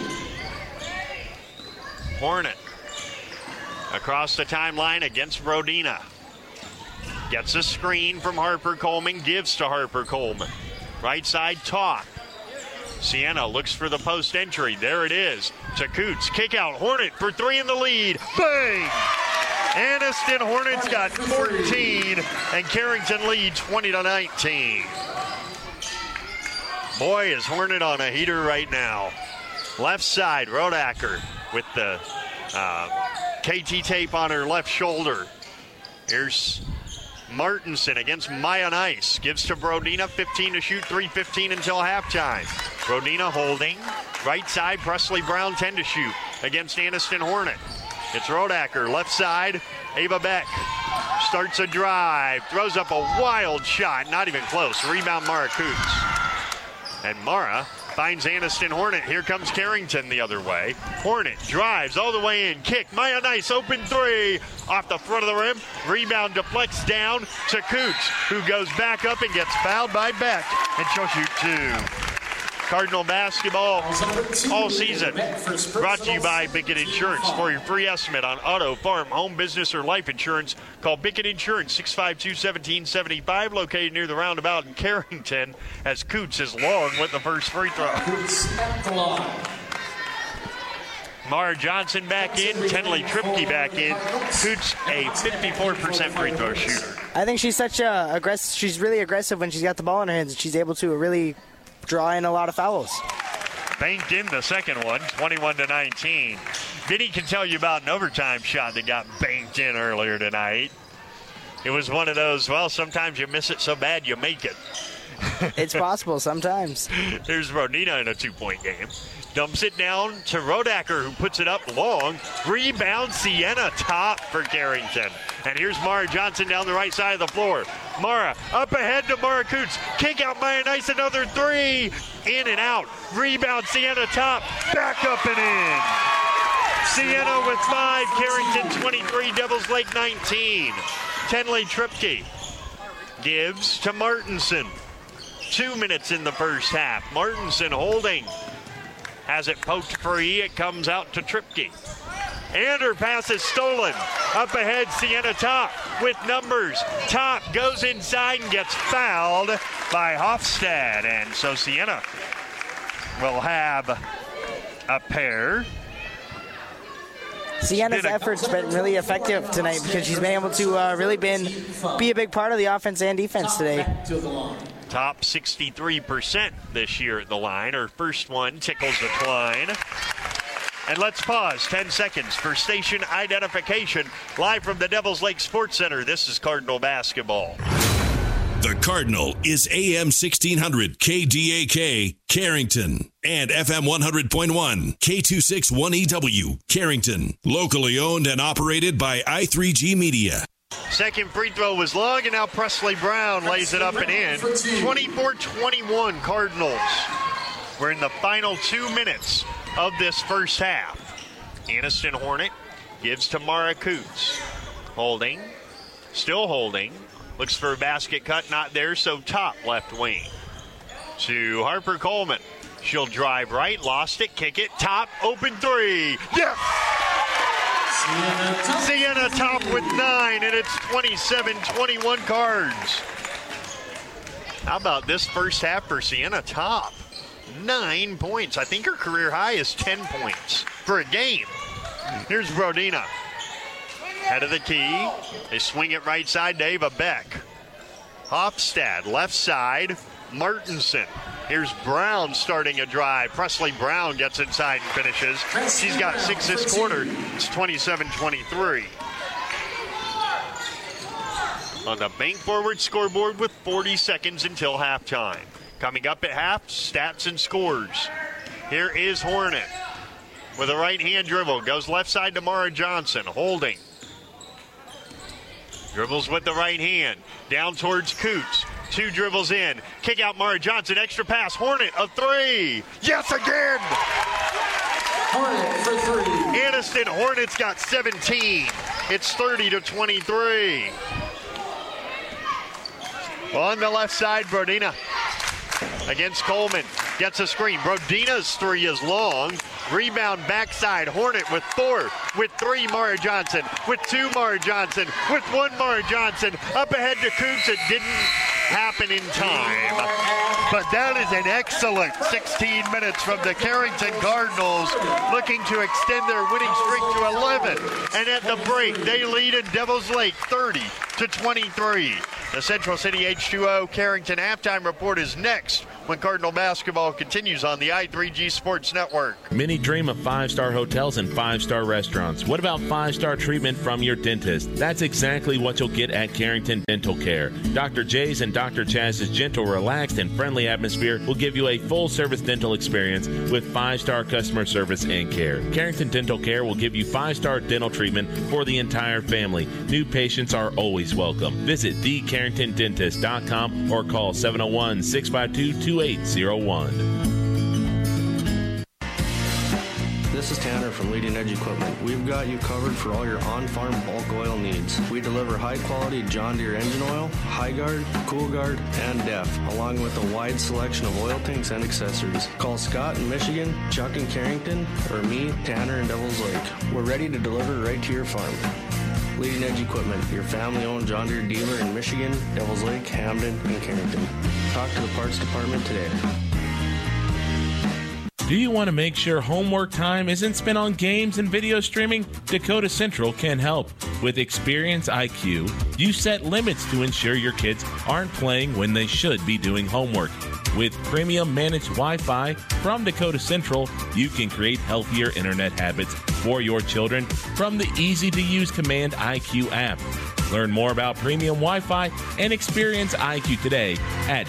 Hornet across the timeline against Brodina. Gets a screen from Harper Coleman, gives to Harper Coleman. Right side, Toth. Sienna looks for the post entry. There it is. To Coots. Kick out. Hornet for 3 in the lead. Bang! Anniston Hornets got 14, and Carrington leads 20-19. Boy, is Hornet on a heater right now. Left side, Rodacker with the KT tape on her left shoulder. Here's Martinson against Maya Nice. Gives to Brodina, 15 to shoot, 3:15 until halftime. Brodina holding. Right side, Presley Brown, 10 to shoot against Anniston Hornet. It's Rodacker, left side, Ava Beck. Starts a drive, throws up a wild shot, not even close. Rebound, Mara Coots. And Mara finds Anniston Hornet. Here comes Carrington the other way. Hornet drives all the way in. Kick. Maya Nice, open three. Off the front of the rim. Rebound deflects down to Coots, who goes back up and gets fouled by Beck. And she'll shoot two. Cardinal basketball all season. Brought to you by Bickett Insurance. For your free estimate on auto, farm, home, business, or life insurance, call Bickett Insurance, 652-1775, located near the roundabout in Carrington, as Coots is long with the first free throw. Mara Johnson back in, Tenley Tripke back in. Coots a 54% free throw shooter. I think she's she's really aggressive when she's got the ball in her hands. She's able to really draw in a lot of fouls. Banked in the second one, 21-19. Vinny can tell you about an overtime shot that got banked in earlier tonight. It was one of those, well, sometimes you miss it so bad you make it. It's possible sometimes. Here's Rodina in a 2-point game. Dumps it down to Rodacker, who puts it up long. Rebound, Sienna top for Carrington. And here's Mara Johnson down the right side of the floor. Mara up ahead to Mara Coots. Kick out Maya Nice, another three. In and out. Rebound, Sienna top. Back up and in. Sienna with 5. Carrington 23. Devils Lake 19. Tenley Tripke gives to Martinson. 2 minutes in the first half. Martinson holding. Has it poked free. It comes out to Tripke. And her pass is stolen. Up ahead, Sienna Top with numbers. Top goes inside and gets fouled by Hofstad. And so Sienna will have a pair. Sienna's effort's been really effective tonight because she's been able to really be a big part of the offense and defense today. Top 63% this year at the line. Her first one tickles the twine. And let's pause 10 seconds for station identification. Live from the Devils Lake Sports Center, this is Cardinal basketball. The Cardinal is AM 1600 KDAK, Carrington, and FM 100.1 K261EW, Carrington. Locally owned and operated by I3G Media. Second free throw was long, and now Presley Brown lays it up and in. 24-21 Cardinals. We're in the final 2 minutes of this first half. Anniston Hornet gives to Mara Coots. Holding. Still holding. Looks for a basket cut. Not there, so Top left wing. To Harper Coleman. She'll drive right. Lost it. Kick it. Top. Open three. Yes! Sienna Top with 9, and it's 27-21 Cards. How about this first half for Sienna Top? 9 points. I think her career high is 10 points for a game. Here's Brodina. Head of the key. They swing it right side to Ava Beck. Hofstad, left side. Martinson. Here's Brown starting a drive. Presley Brown gets inside and finishes. She's got 6 this quarter. It's 27-23. On the bank forward scoreboard with 40 seconds until halftime. Coming up at half, stats and scores. Here is Hornet with a right-hand dribble. Goes left side to Mara Johnson. Holding. Dribbles with the right hand. Down towards Coots. 2 dribbles in. Kick out Mara Johnson. Extra pass. Hornet, a 3. Yes, again! Hornet for 3. Anniston Hornet's got 17. It's 30-23. On the left side, Brodina against Coleman. Gets a screen. Brodina's 3 is long. Rebound backside. Hornet with 4. With 3, Mara Johnson. With 2, Mara Johnson. With 1, Mara Johnson. Up ahead to Coots. It didn't happen in time. But that is an excellent 16 minutes from the Carrington Cardinals, looking to extend their winning streak to 11. And at the break, they lead in Devils Lake 30-23. The Central City H2O Carrington halftime report is next when Cardinal basketball continues on the I3G Sports Network. Many dream of 5-star hotels and 5-star restaurants. What about 5-star treatment from your dentist? That's exactly what you'll get at Carrington Dental Care. Dr. J's and Dr. Chaz's gentle, relaxed, and friendly atmosphere will give you a full-service dental experience with 5-star customer service and care. Carrington Dental Care will give you 5-star dental treatment for the entire family. New patients are always welcome. Visit thecarringtondentist.com or call 701-652-2801. This is Tanner from Leading Edge Equipment. We've got you covered for all your on-farm bulk oil needs. We deliver high-quality John Deere engine oil, High-Guard, Cool-Guard, and DEF, along with a wide selection of oil tanks and accessories. Call Scott in Michigan, Chuck in Carrington, or me, Tanner in Devils Lake. We're ready to deliver right to your farm. Leading Edge Equipment, your family-owned John Deere dealer in Michigan, Devils Lake, Hamden, and Carrington. Talk to the parts department today. Do you want to make sure homework time isn't spent on games and video streaming? Dakota Central can help. With Experience IQ, you set limits to ensure your kids aren't playing when they should be doing homework. With premium managed Wi-Fi from Dakota Central, you can create healthier internet habits for your children from the easy-to-use Command IQ app. Learn more about premium Wi-Fi and Experience IQ today at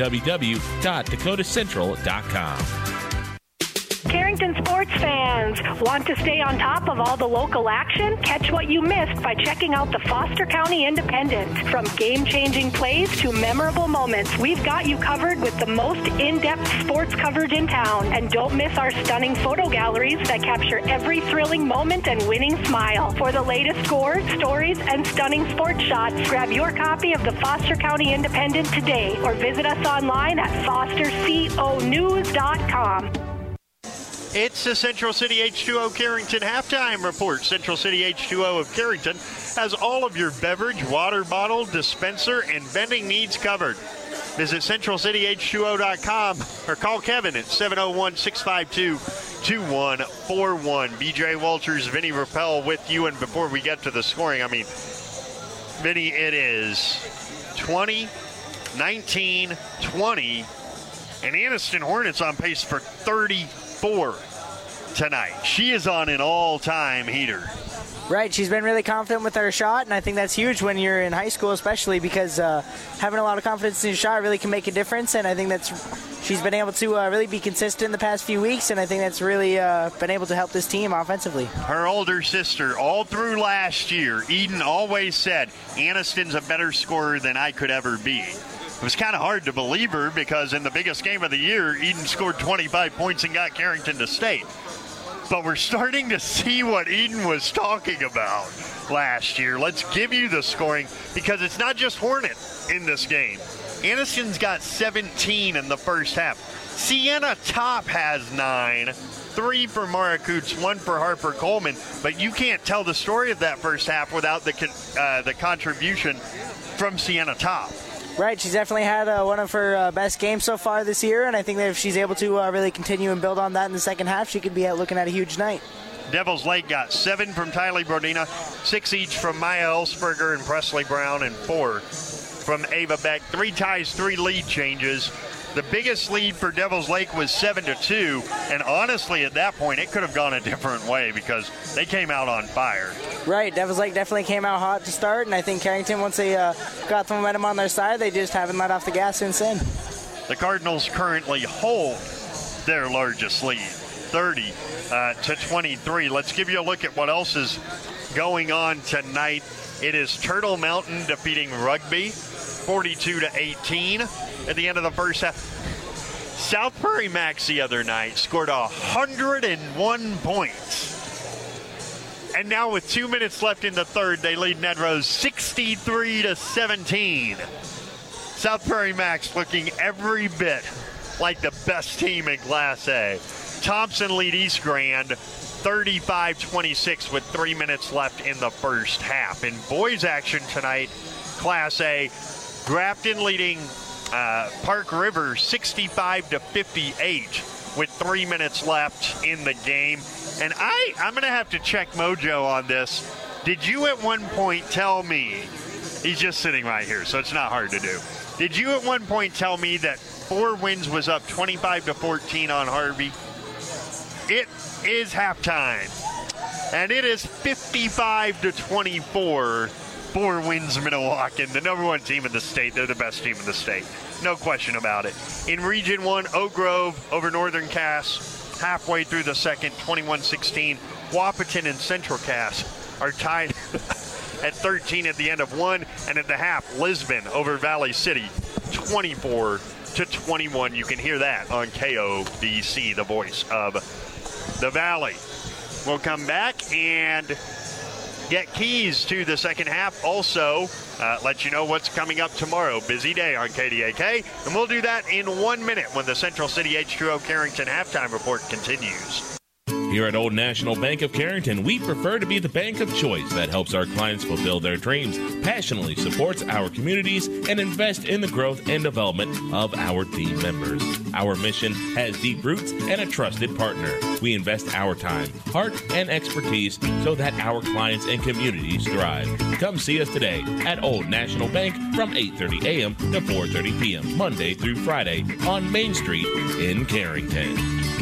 www.dakotacentral.com. Carrington sports fans, want to stay on top of all the local action? Catch what you missed by checking out the Foster County Independent. From game-changing plays to memorable moments, we've got you covered with the most in-depth sports coverage in town. And don't miss our stunning photo galleries that capture every thrilling moment and winning smile. For the latest scores, stories, and stunning sports shots, grab your copy of the Foster County Independent today or visit us online at fosterconews.com. It's the Central City H2O Carrington halftime report. Central City H2O of Carrington has all of your beverage, water bottle, dispenser, and vending needs covered. Visit centralcityh2o.com or call Kevin at 701-652-2141. BJ Walters, Vinny Rappel with you. And before we get to the scoring, Vinny, it is 20-19-20, and Anniston Hornets on pace for 34 tonight. She is on an all-time heater. Right, she's been really confident with her shot, and I think that's huge when you're in high school, especially because having a lot of confidence in your shot really can make a difference, and I think she's been able to really be consistent in the past few weeks, and I think that's really been able to help this team offensively. Her older sister, all through last year, Eden always said, Anniston's a better scorer than I could ever be. It was kind of hard to believe her because in the biggest game of the year, Eden scored 25 points and got Carrington to state. But we're starting to see what Eden was talking about last year. Let's give you the scoring because it's not just Hornet in this game. Anniston's got 17 in the first half. Sienna Top has 9, 3 for Mara Coots, 1 for Harper Coleman. But you can't tell the story of that first half without the contribution from Sienna Top. Right, she's definitely had one of her best games so far this year, and I think that if she's able to really continue and build on that in the second half, she could be looking at a huge night. Devils Lake got 7 from Tylee Brodina, 6 each from Maya Elsberger and Presley Brown, and 4 from Ava Beck. 3 ties, 3 lead changes. The biggest lead for Devils Lake was 7-2, and honestly, at that point, it could have gone a different way because they came out on fire. Right, Devils Lake definitely came out hot to start, and I think Carrington, once they got the momentum on their side, they just haven't let off the gas since then. The Cardinals currently hold their largest lead, 30-23. Let's give you a look at what else is going on tonight. It is Turtle Mountain defeating Rugby, 42-18 at the end of the first half. South Prairie Max the other night scored 101 points. And now with 2 minutes left in the third, they lead Nedrose 63-17. South Prairie Max looking every bit like the best team in Class A. Thompson lead East Grand 35-26 with 3 minutes left in the first half. In boys action tonight, Class A, Grafton leading Park River 65-58 with 3 minutes left in the game. And I'm going to have to check Mojo on this. Did you at one point tell me, he's just sitting right here, so it's not hard to do. Did you at one point tell me that Four Winds was up 25-14 on Harvey. It is halftime, and it is 55-24. Four Winds Minnewacan, the number one team in the state. They're the best team in the state. No question about it. In Region 1, Oak Grove over Northern Cass, halfway through the second, 21-16. Wahpeton and Central Cass are tied at 13 at the end of one, and at the half, Lisbon over Valley City, 24-21. You can hear that on KOBC, the voice of the Valley. We'll come back and get keys to the second half. Also, let you know what's coming up tomorrow. Busy day on KDAK, and we'll do that in 1 minute when the Central City H2O Carrington halftime report continues. Here at Old National Bank of Carrington, we prefer to be the bank of choice that helps our clients fulfill their dreams, passionately supports our communities, and invest in the growth and development of our team members. Our mission has deep roots and a trusted partner. We invest our time, heart, and expertise so that our clients and communities thrive. Come see us today at Old National Bank from 8:30 a.m. to 4:30 p.m., Monday through Friday on Main Street in Carrington.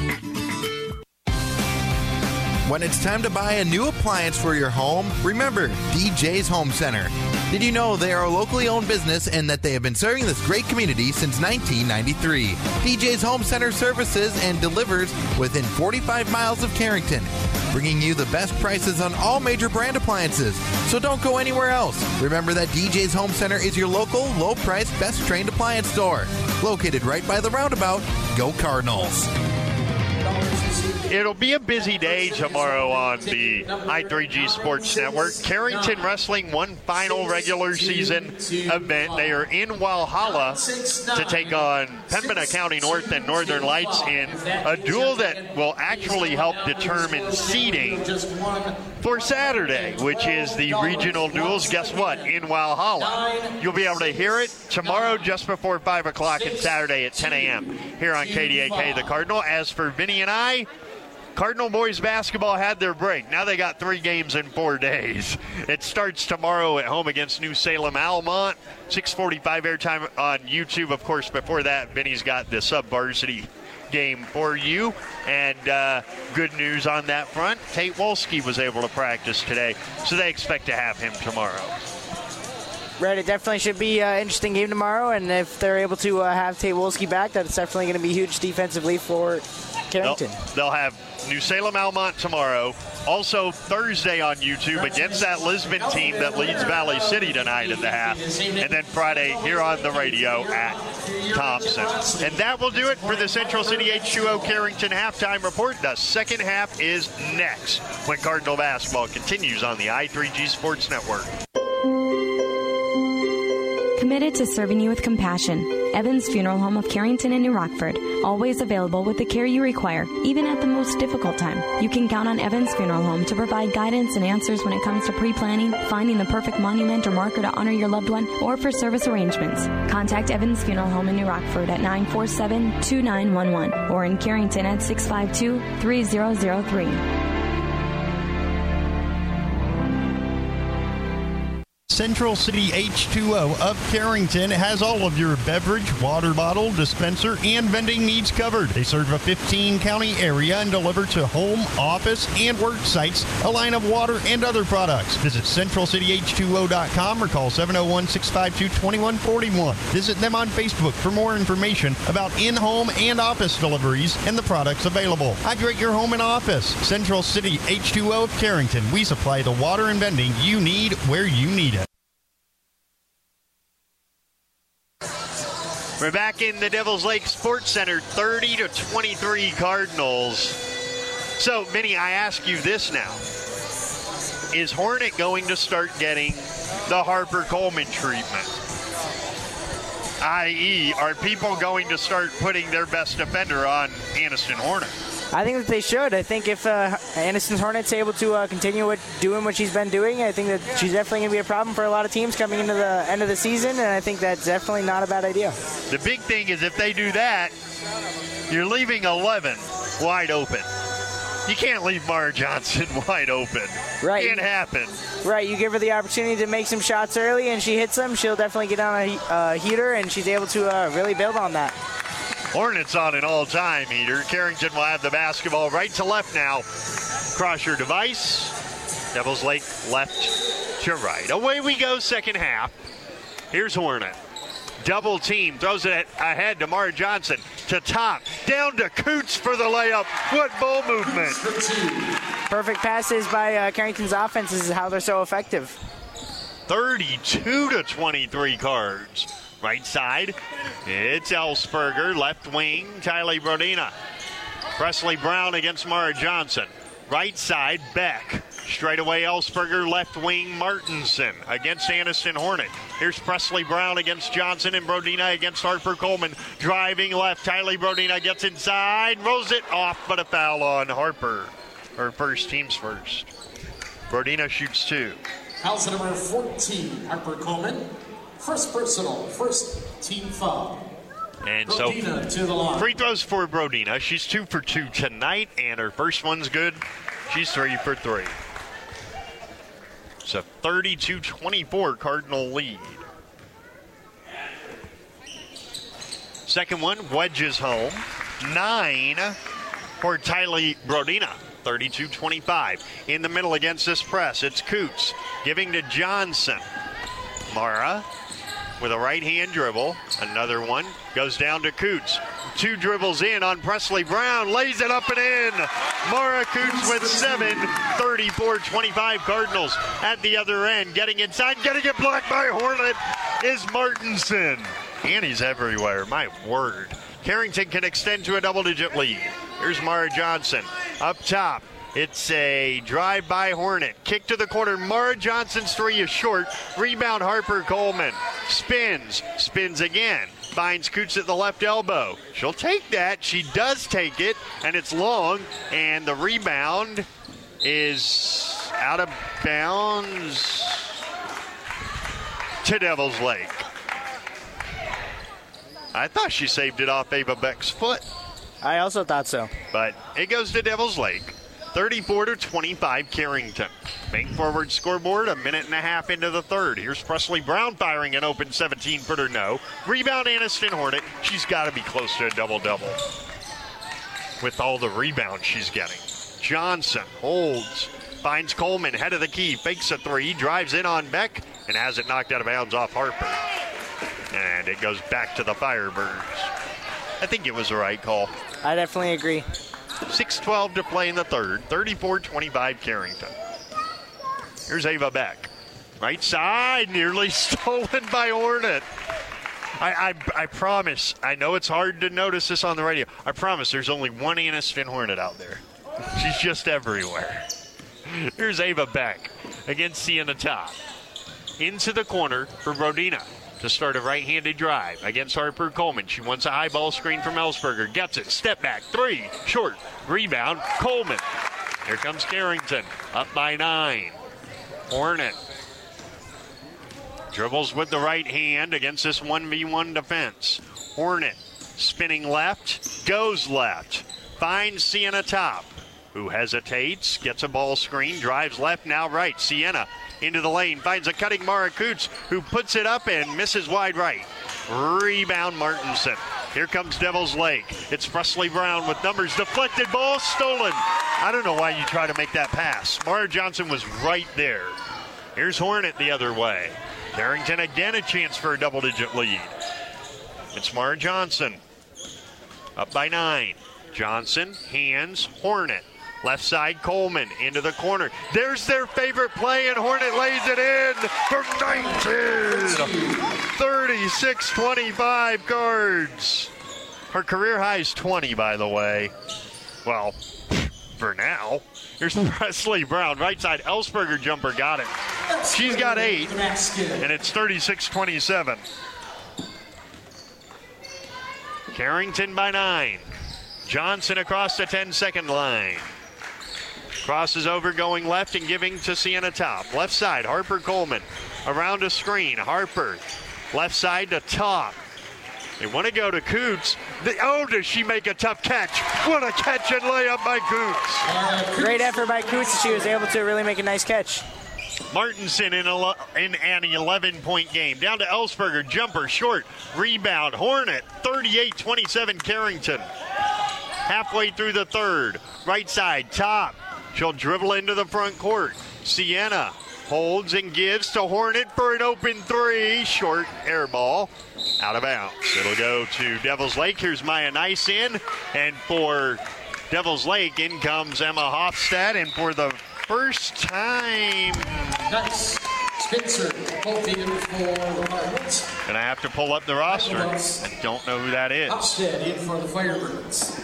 When it's time to buy a new appliance for your home, remember DJ's Home Center. Did you know they are a locally owned business and that they have been serving this great community since 1993? DJ's Home Center services and delivers within 45 miles of Carrington, bringing you the best prices on all major brand appliances. So don't go anywhere else. Remember that DJ's Home Center is your local, low-priced, best-trained appliance store. Located right by the roundabout. Go Cardinals. It'll be a busy day tomorrow on the I3G Sports Network. Carrington Wrestling, one final regular season event. They are in Walhalla to take on Pembina County North and Northern Lights in a duel that will actually help determine seeding for Saturday, which is the regional duels. Guess what? In Walhalla. You'll be able to hear it tomorrow just before 5 o'clock and Saturday at 10 a.m. here on KDAK, the Cardinal. As for Vinny and I, Cardinal boys basketball had their break. Now they got 3 games in 4 days. It starts tomorrow at home against New Salem Almont. 6:45 airtime on YouTube. Of course, before that, Vinny's got the sub-varsity game for you. And good news on that front. Tate Wolski was able to practice today, so they expect to have him tomorrow. Right, it definitely should be an interesting game tomorrow, and if they're able to have Tate Wolski back, that's definitely going to be huge defensively for Carrington. They'll have New Salem Almont tomorrow. Also Thursday on YouTube against that Lisbon team that leads Valley City tonight at the half. And then Friday here on the radio at Thompson. And that will do it for the Central City H2O Carrington halftime report. The second half is next when Cardinal basketball continues on the I3G Sports Network. Committed to serving you with compassion. Evans Funeral Home of Carrington and New Rockford. Always available with the care you require, even at the most difficult time. You can count on Evans Funeral Home to provide guidance and answers when it comes to pre-planning, finding the perfect monument or marker to honor your loved one, or for service arrangements. Contact Evans Funeral Home in New Rockford at 947-2911 or in Carrington at 652-3003. Central City H2O of Carrington has all of your beverage, water bottle, dispenser, and vending needs covered. They serve a 15-county area and deliver to home, office, and work sites a line of water and other products. Visit CentralCityH2O.com or call 701-652-2141. Visit them on Facebook for more information about in-home and office deliveries and the products available. Hydrate your home and office. Central City H2O of Carrington. We supply the water and vending you need where you need it. We're back in the Devils Lake Sports Center, 30-23 Cardinals. So, Vinny, I ask you this now. Is Hornet going to start getting the Harper Coleman treatment? I.e., are people going to start putting their best defender on Anniston Hornet? I think that they should. I think if Anniston Hornet's able to continue doing what she's been doing, I think that she's definitely going to be a problem for a lot of teams coming into the end of the season, and I think that's definitely not a bad idea. The big thing is if they do that, you're leaving 11 wide open. You can't leave Mara Johnson wide open. Right. Can't happen. Right. You give her the opportunity to make some shots early, and she hits them. She'll definitely get on a heater, and she's able to really build on that. Hornets on an all-time heater. Carrington will have the basketball right to left now. Cross your device. Devils Lake left to right. Away we go, second half. Here's Hornet. Double team, throws it ahead to Mara Johnson. To top, down to Coots for the layup. What ball movement. Perfect passes by Carrington's offense. This is how they're so effective. 32-23 Cards. Right side, it's Ellsberger. Left wing, Tylee Brodina. Presley Brown against Mara Johnson. Right side, Beck. Straight away, Ellsberger. Left wing, Martinson against Anniston Hornet. Here's Presley Brown against Johnson, and Brodina against Harper Coleman. Driving left, Tylee Brodina gets inside, rolls it off, but a foul on Harper. Her first, team's first. Brodina shoots 2. Foul's number 14, Harper Coleman. First personal, first team foul. And Brodina to the line. Free throws for Brodina. She's 2 for 2 tonight, and her first one's good. She's 3 for 3. It's a 32-24 Cardinal lead. Second one, wedges home. 9 for Tylee Brodina. 32-25. In the middle against this press, it's Coots giving to Johnson. Mara with a right-hand dribble. Another one goes down to Coots. 2 dribbles in on Presley Brown. Lays it up and in. Mara Coots with 7. 34-25 Cardinals at the other end. Getting inside, getting it blocked by Hornet is Martinson. Annie's everywhere, my word. Carrington can extend to a double-digit lead. Here's Mara Johnson up top. It's a drive by Hornet. Kick to the corner. Mara Johnson's 3 is short. Rebound Harper Coleman. Spins again. Finds Coots at the left elbow. She'll take that. She does take it, and it's long. And the rebound is out of bounds to Devils Lake. I thought she saved it off Ava Beck's foot. I also thought so. But it goes to Devils Lake. 34-25 Carrington. Bank forward scoreboard, a minute and a half into the third. Here's Presley Brown firing an open 17-footer, no. Rebound Anniston Hornet. She's got to be close to a double-double with all the rebounds she's getting. Johnson holds, finds Coleman, head of the key, fakes a 3, drives in on Beck, and has it knocked out of bounds off Harper. And it goes back to the Firebirds. I think it was the right call. I definitely agree. 6:12 to play in the third. 34-25 Carrington. Here's Ava Beck. Right side, nearly stolen by Hornet. I promise, I know it's hard to notice this on the radio. I promise there's only one Anniston Hornet out there. She's just everywhere. Here's Ava Beck against Sienna Top. Into the corner for Brodina to start a right-handed drive against Harper Coleman. She wants a high ball screen from Ellsberger. Gets it. Step back. 3. Short. Rebound. Coleman. Here comes Carrington. Up by 9. Hornet dribbles with the right hand against this 1v1 defense. Hornet spinning left. Goes left. Finds Sienna Top, who hesitates. Gets a ball screen. Drives left. Now right. Sienna into the lane, finds a cutting Mara Coots, who puts it up and misses wide right. Rebound Martinson. Here comes Devils Lake. It's Presley Brown with numbers. Deflected ball, stolen. I don't know why you try to make that pass. Mara Johnson was right there. Here's Hornet the other way. Carrington again a chance for a double-digit lead. It's Mara Johnson. Up by 9. Johnson, hands, Hornet. Left side, Coleman into the corner. There's their favorite play, and Hornet lays it in for 19. 36-25 Cards. Her career high is 20, by the way. Well, for now. Here's Presley Brown. Right side, Ellsberger jumper, got it. She's got 8, and it's 36-27. Carrington by 9. Johnson across the 10-second line. Crosses over, going left and giving to Sienna Top. Left side, Harper Coleman. Around a screen, Harper. Left side to Top. They want to go to Coots. Does she make a tough catch? What a catch and layup by Coots. Great effort by Coots. She was able to really make a nice catch. Martinson in an 11-point game. Down to Ellsberger, jumper, short, rebound, Hornet, 38-27 Carrington. Halfway through the third, right side, top. She'll dribble into the front court. Sienna holds and gives to Hornet for an open three. Short air ball, out of bounds. It'll go to Devils Lake. Here's Maya Nice in, and for Devils Lake, in comes Emma Hofstad, and for the first time. Nice. Spencer, both in for the Pirates. And I have to pull up the roster. I don't know who that is. Hofstad in for the Firebirds.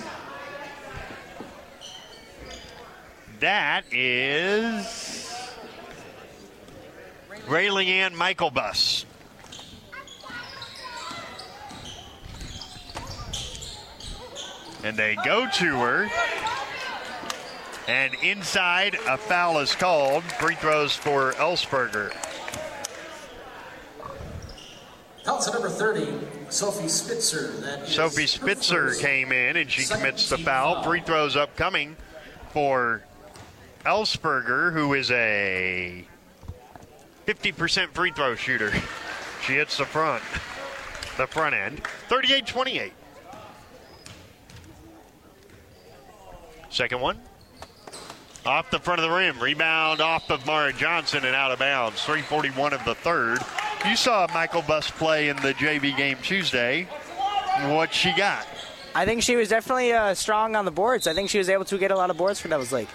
That is Rayley-Ann Michaelbus. And they go to her. And inside, a foul is called. Free throws for Ellsberger. Foul to number 30, Sophie Spitzer. Sophie Spitzer came in, and she commits the foul. Free throws upcoming for Ellsberger, who is a 50% free throw shooter. She hits the front end. 38-28. Second one. Off the front of the rim. Rebound off of Mara Johnson and out of bounds. 3:41 of the third. You saw Michaelbus play in the JV game Tuesday. What she got? I think she was definitely strong on the boards. I think she was able to get a lot of boards for Devils Lake.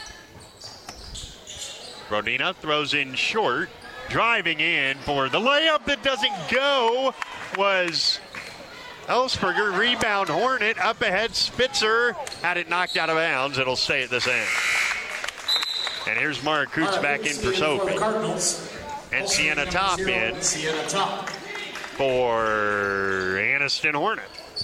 Rodina throws in short. Driving in for the layup that doesn't go was Ellsberger. Rebound Hornet. Up ahead Spitzer. Had it knocked out of bounds. It'll stay at this end. And here's Mara Coots back in for Sophie. And Sienna Top in for Anniston Hornet.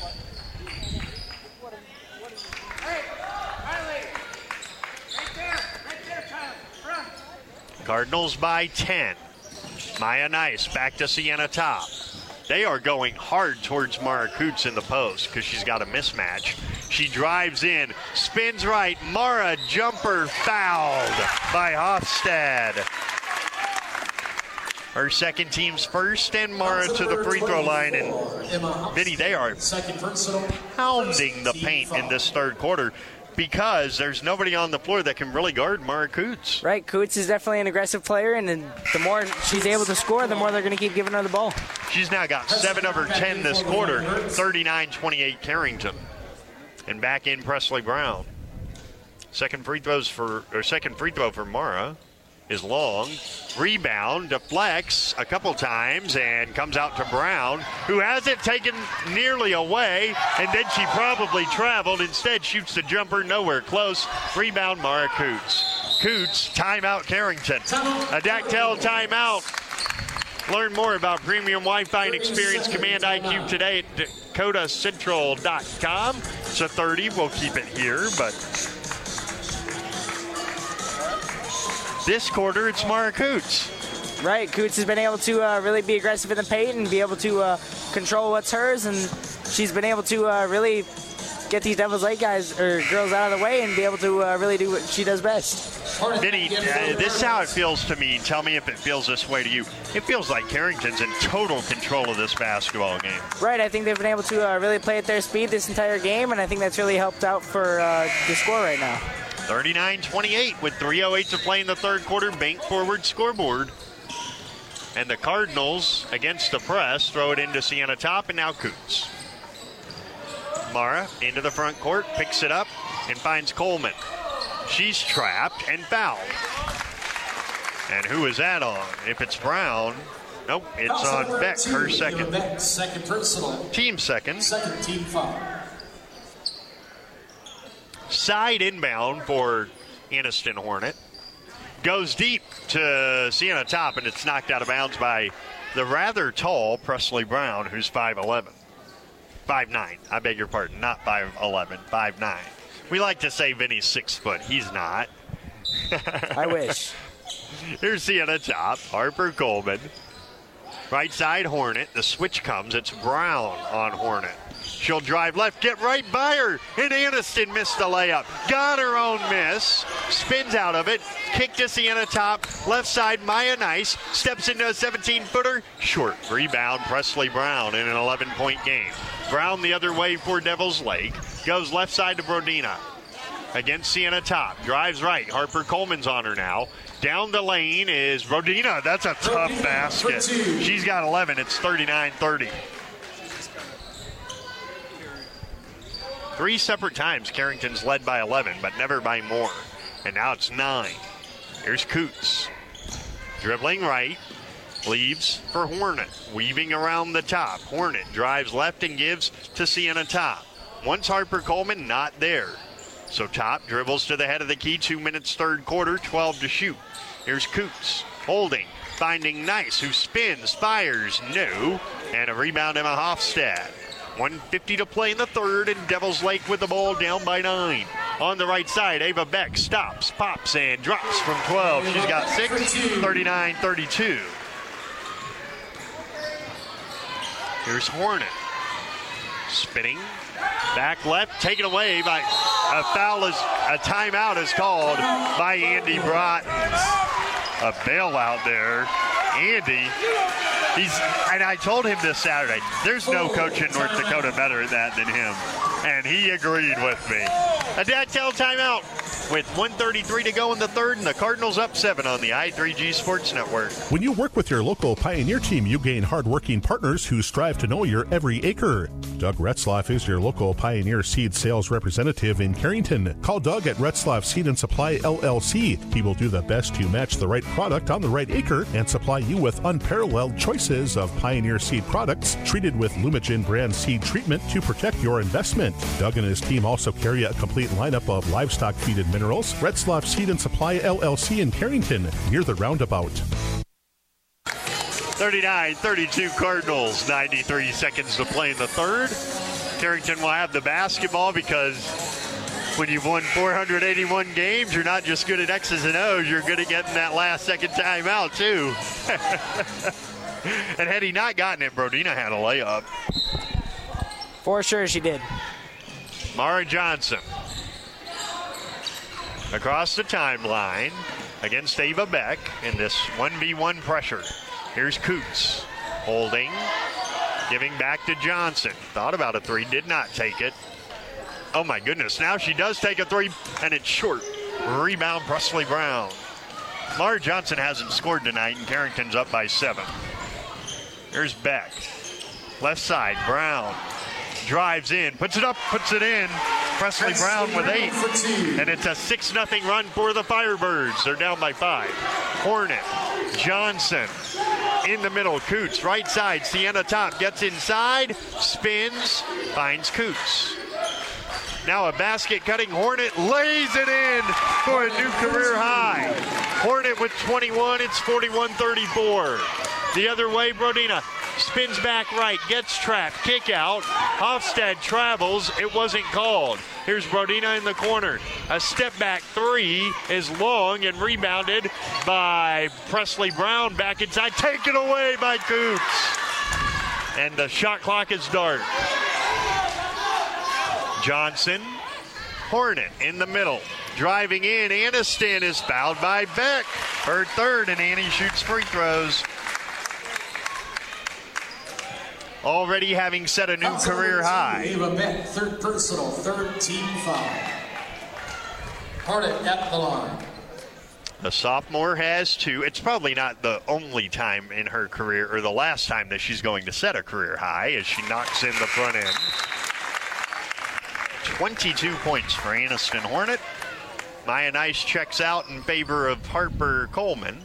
Cardinals by 10. Maya Nice back to Sienna Top. They are going hard towards Mara Coots in the post because she's got a mismatch. She drives in, spins right. Mara jumper fouled by Hofstad. Her second team's first, and Mara to the free throw line. And Vinny, they are pounding the paint in this third quarter because there's nobody on the floor that can really guard Mara Coots. Right, Coots is definitely an aggressive player, and the more she's able to score, the more they're going to keep giving her the ball. She's now got 7 of her 10 this quarter, 39-28 Carrington. And back in Presley Brown. Second free throw for Mara is long. Rebound, deflects a couple times, and comes out to Brown, who has it taken nearly away, and then she probably traveled. Instead, shoots the jumper nowhere close. Rebound, Mara Coots. Coots, timeout Carrington. A Dactyl timeout. Learn more about premium Wi-Fi and experience Command IQ today at DakotaCentral.com. It's a 30. We'll keep it here, but this quarter, it's Mara Coots. Right, Coots has been able to really be aggressive in the paint and be able to control what's hers, and she's been able to really get these Devils Lake girls out of the way and be able to really do what she does best. Vinny, this is how it feels to me. Tell me if it feels this way to you. It feels like Carrington's in total control of this basketball game. Right, I think they've been able to really play at their speed this entire game, and I think that's really helped out for the score right now. 39-28 with 3:08 to play in the third quarter. Bank forward scoreboard. And the Cardinals, against the press, throw it into Sienna Top, and now Coots. Mara into the front court, picks it up, and finds Coleman. She's trapped and fouled. And who is that on? If it's Brown, nope, it's on Beck, her second. Second personal. Team second. Second team foul. Side inbound for Anniston Hornet. Goes deep to Sienna Top, and it's knocked out of bounds by the rather tall Presley Brown, who's 5'11". 5'9", I beg your pardon, not 5'11", 5'9". We like to say Vinny's 6 foot. He's not. I wish. Here's Sienna Top, Harper Coleman. Right side, Hornet. The switch comes. It's Brown on Hornet. She'll drive left, get right by her, and Aniston missed the layup. Got her own miss, spins out of it, kick to Sienna Top, left side, Maya Nice, steps into a 17-footer, short. Rebound, Presley Brown in an 11-point game. Brown the other way for Devils Lake, goes left side to Brodina. Against Sienna Top, drives right, Harper Coleman's on her now. Down the lane is Brodina, that's a tough basket. She's got 11, it's 39-30. 3 separate times Carrington's led by 11, but never by more. And now it's 9. Here's Coots. Dribbling right, leaves for Hornet. Weaving around the top. Hornet drives left and gives to Sienna Top. Once Harper Coleman, not there. So Top dribbles to the head of the key. 2 minutes, third quarter, 12 to shoot. Here's Coots holding, finding Nice, who spins, fires, no. And a rebound, Emma Hofstad. 1:50 to play in the third, and Devils Lake with the ball down by 9. On the right side, Ava Beck stops, pops, and drops from 12. She's got 6, 39-32. Here's Hornet. Spinning, back left, taken away by a foul. A timeout is called by Andy Broughton. A bailout there. Andy, and I told him this Saturday, there's no coach in North Dakota better at that than him. And he agreed with me. A dad tell timeout with 1:33 to go in the third, and the Cardinals up 7 on the I3G Sports Network. When you work with your local Pioneer team, you gain hardworking partners who strive to know your every acre. Doug Retzlaff is your local Pioneer Seed sales representative in Carrington. Call Doug at Retzlaff Seed and Supply LLC. He will do the best to match the right product on the right acre and supply you with unparalleled choices of Pioneer Seed products treated with Lumigen brand seed treatment to protect your investment. Doug and his team also carry a complete lineup of livestock feed and minerals. Retzlaff Seed and Supply LLC in Carrington, near the roundabout. 39-32 Cardinals, 93 seconds to play in the third. Carrington will have the basketball because when you've won 481 games, you're not just good at X's and O's, you're good at getting that last second timeout too. And had he not gotten it, Brodina had a layup. For sure she did. Mara Johnson across the timeline against Ava Beck in this 1v1 pressure. Here's Coots holding, giving back to Johnson. Thought about a three, did not take it. Oh my goodness, now she does take a three, and it's short. Rebound, Presley Brown. Mara Johnson hasn't scored tonight, and Carrington's up by 7. Here's Beck. Left side, Brown. Drives in, puts it up, puts it in. Presley Brown with 8. And it's a 6-0 run for the Firebirds. They're down by 5. Hornet, Johnson in the middle. Coots, right side. Sienna Top gets inside, spins, finds Coots. Now a basket-cutting Hornet lays it in for a new career high. Hornet with 21, it's 41-34. The other way, Brodina spins back right, gets trapped, kick out. Hofstad travels, it wasn't called. Here's Brodina in the corner. A step back three is long and rebounded by Presley Brown back inside. Taken away by Coots. And the shot clock is dark. Johnson, Hornet in the middle. Driving in, Aniston is fouled by Beck. Her third, and Annie shoots free throws. Already having set a new career high. Ava Beck, third personal, third team foul. Hornet at the line. The sophomore has 2. It's probably not the only time in her career, or the last time that she's going to set a career high, as she knocks in the front end. 22 points for Aniston Hornet. Maya Nice checks out in favor of Harper Coleman.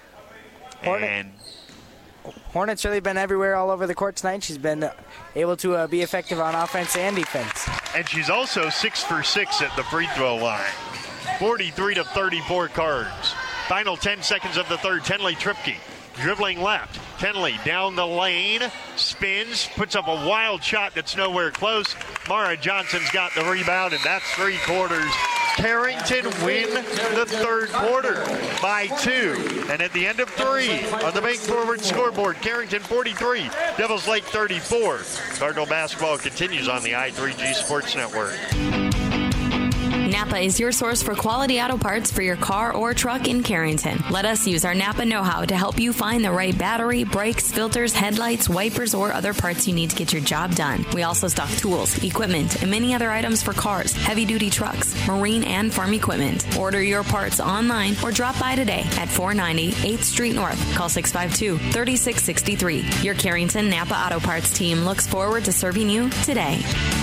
Hornet's really been everywhere all over the court tonight. She's been able to be effective on offense and defense. And she's also 6 for 6 at the free throw line. 43-34 Cards. Final 10 seconds of the third. Tenley Tripke dribbling left. Tenley down the lane, spins, puts up a wild shot that's nowhere close. Mara Johnson's got the rebound, and that's 3 quarters. Carrington win the third quarter by 2. And at the end of 3 on the Bank Forward scoreboard, Carrington 43, Devils Lake 34. Cardinal basketball continues on the I3G Sports Network. Napa is your source for quality auto parts for your car or truck in Carrington. Let us use our Napa know-how to help you find the right battery, brakes, filters, headlights, wipers, or other parts you need to get your job done. We also stock tools, equipment, and many other items for cars, heavy-duty trucks, marine, and farm equipment. Order your parts online or drop by today at 490 8th Street North. Call 652-3663. Your Carrington Napa Auto Parts team looks forward to serving you today.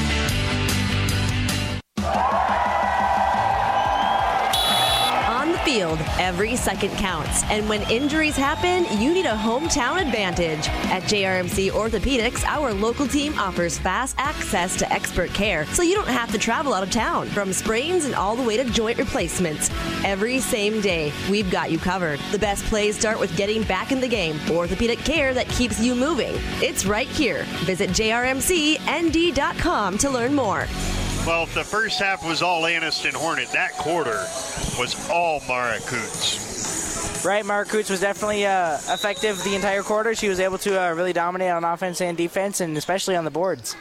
Field, every second counts, and when injuries happen, you need a hometown advantage. At JRMC Orthopedics, our local team offers fast access to expert care, so you don't have to travel out of town. From sprains and all the way to joint replacements, every same day, we've got you covered. The best plays start with getting back in the game. Orthopedic care that keeps you moving. It's right here. Visit jrmcnd.com to learn more. Well, if the first half was all Anniston Hornet, that quarter was all Mara Coots. Right, Mara Coots was definitely effective the entire quarter. She was able to really dominate on offense and defense, and especially on the boards.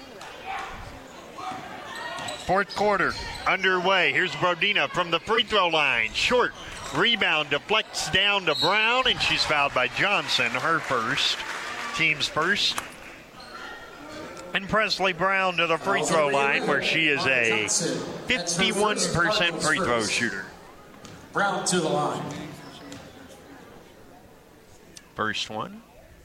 Fourth quarter underway. Here's Brodina from the free throw line. Short rebound deflects down to Brown, and she's fouled by Johnson, her first, team's first. And Presley Brown to the free throw line, where she is a 51% free throw shooter. Brown to the line. First one.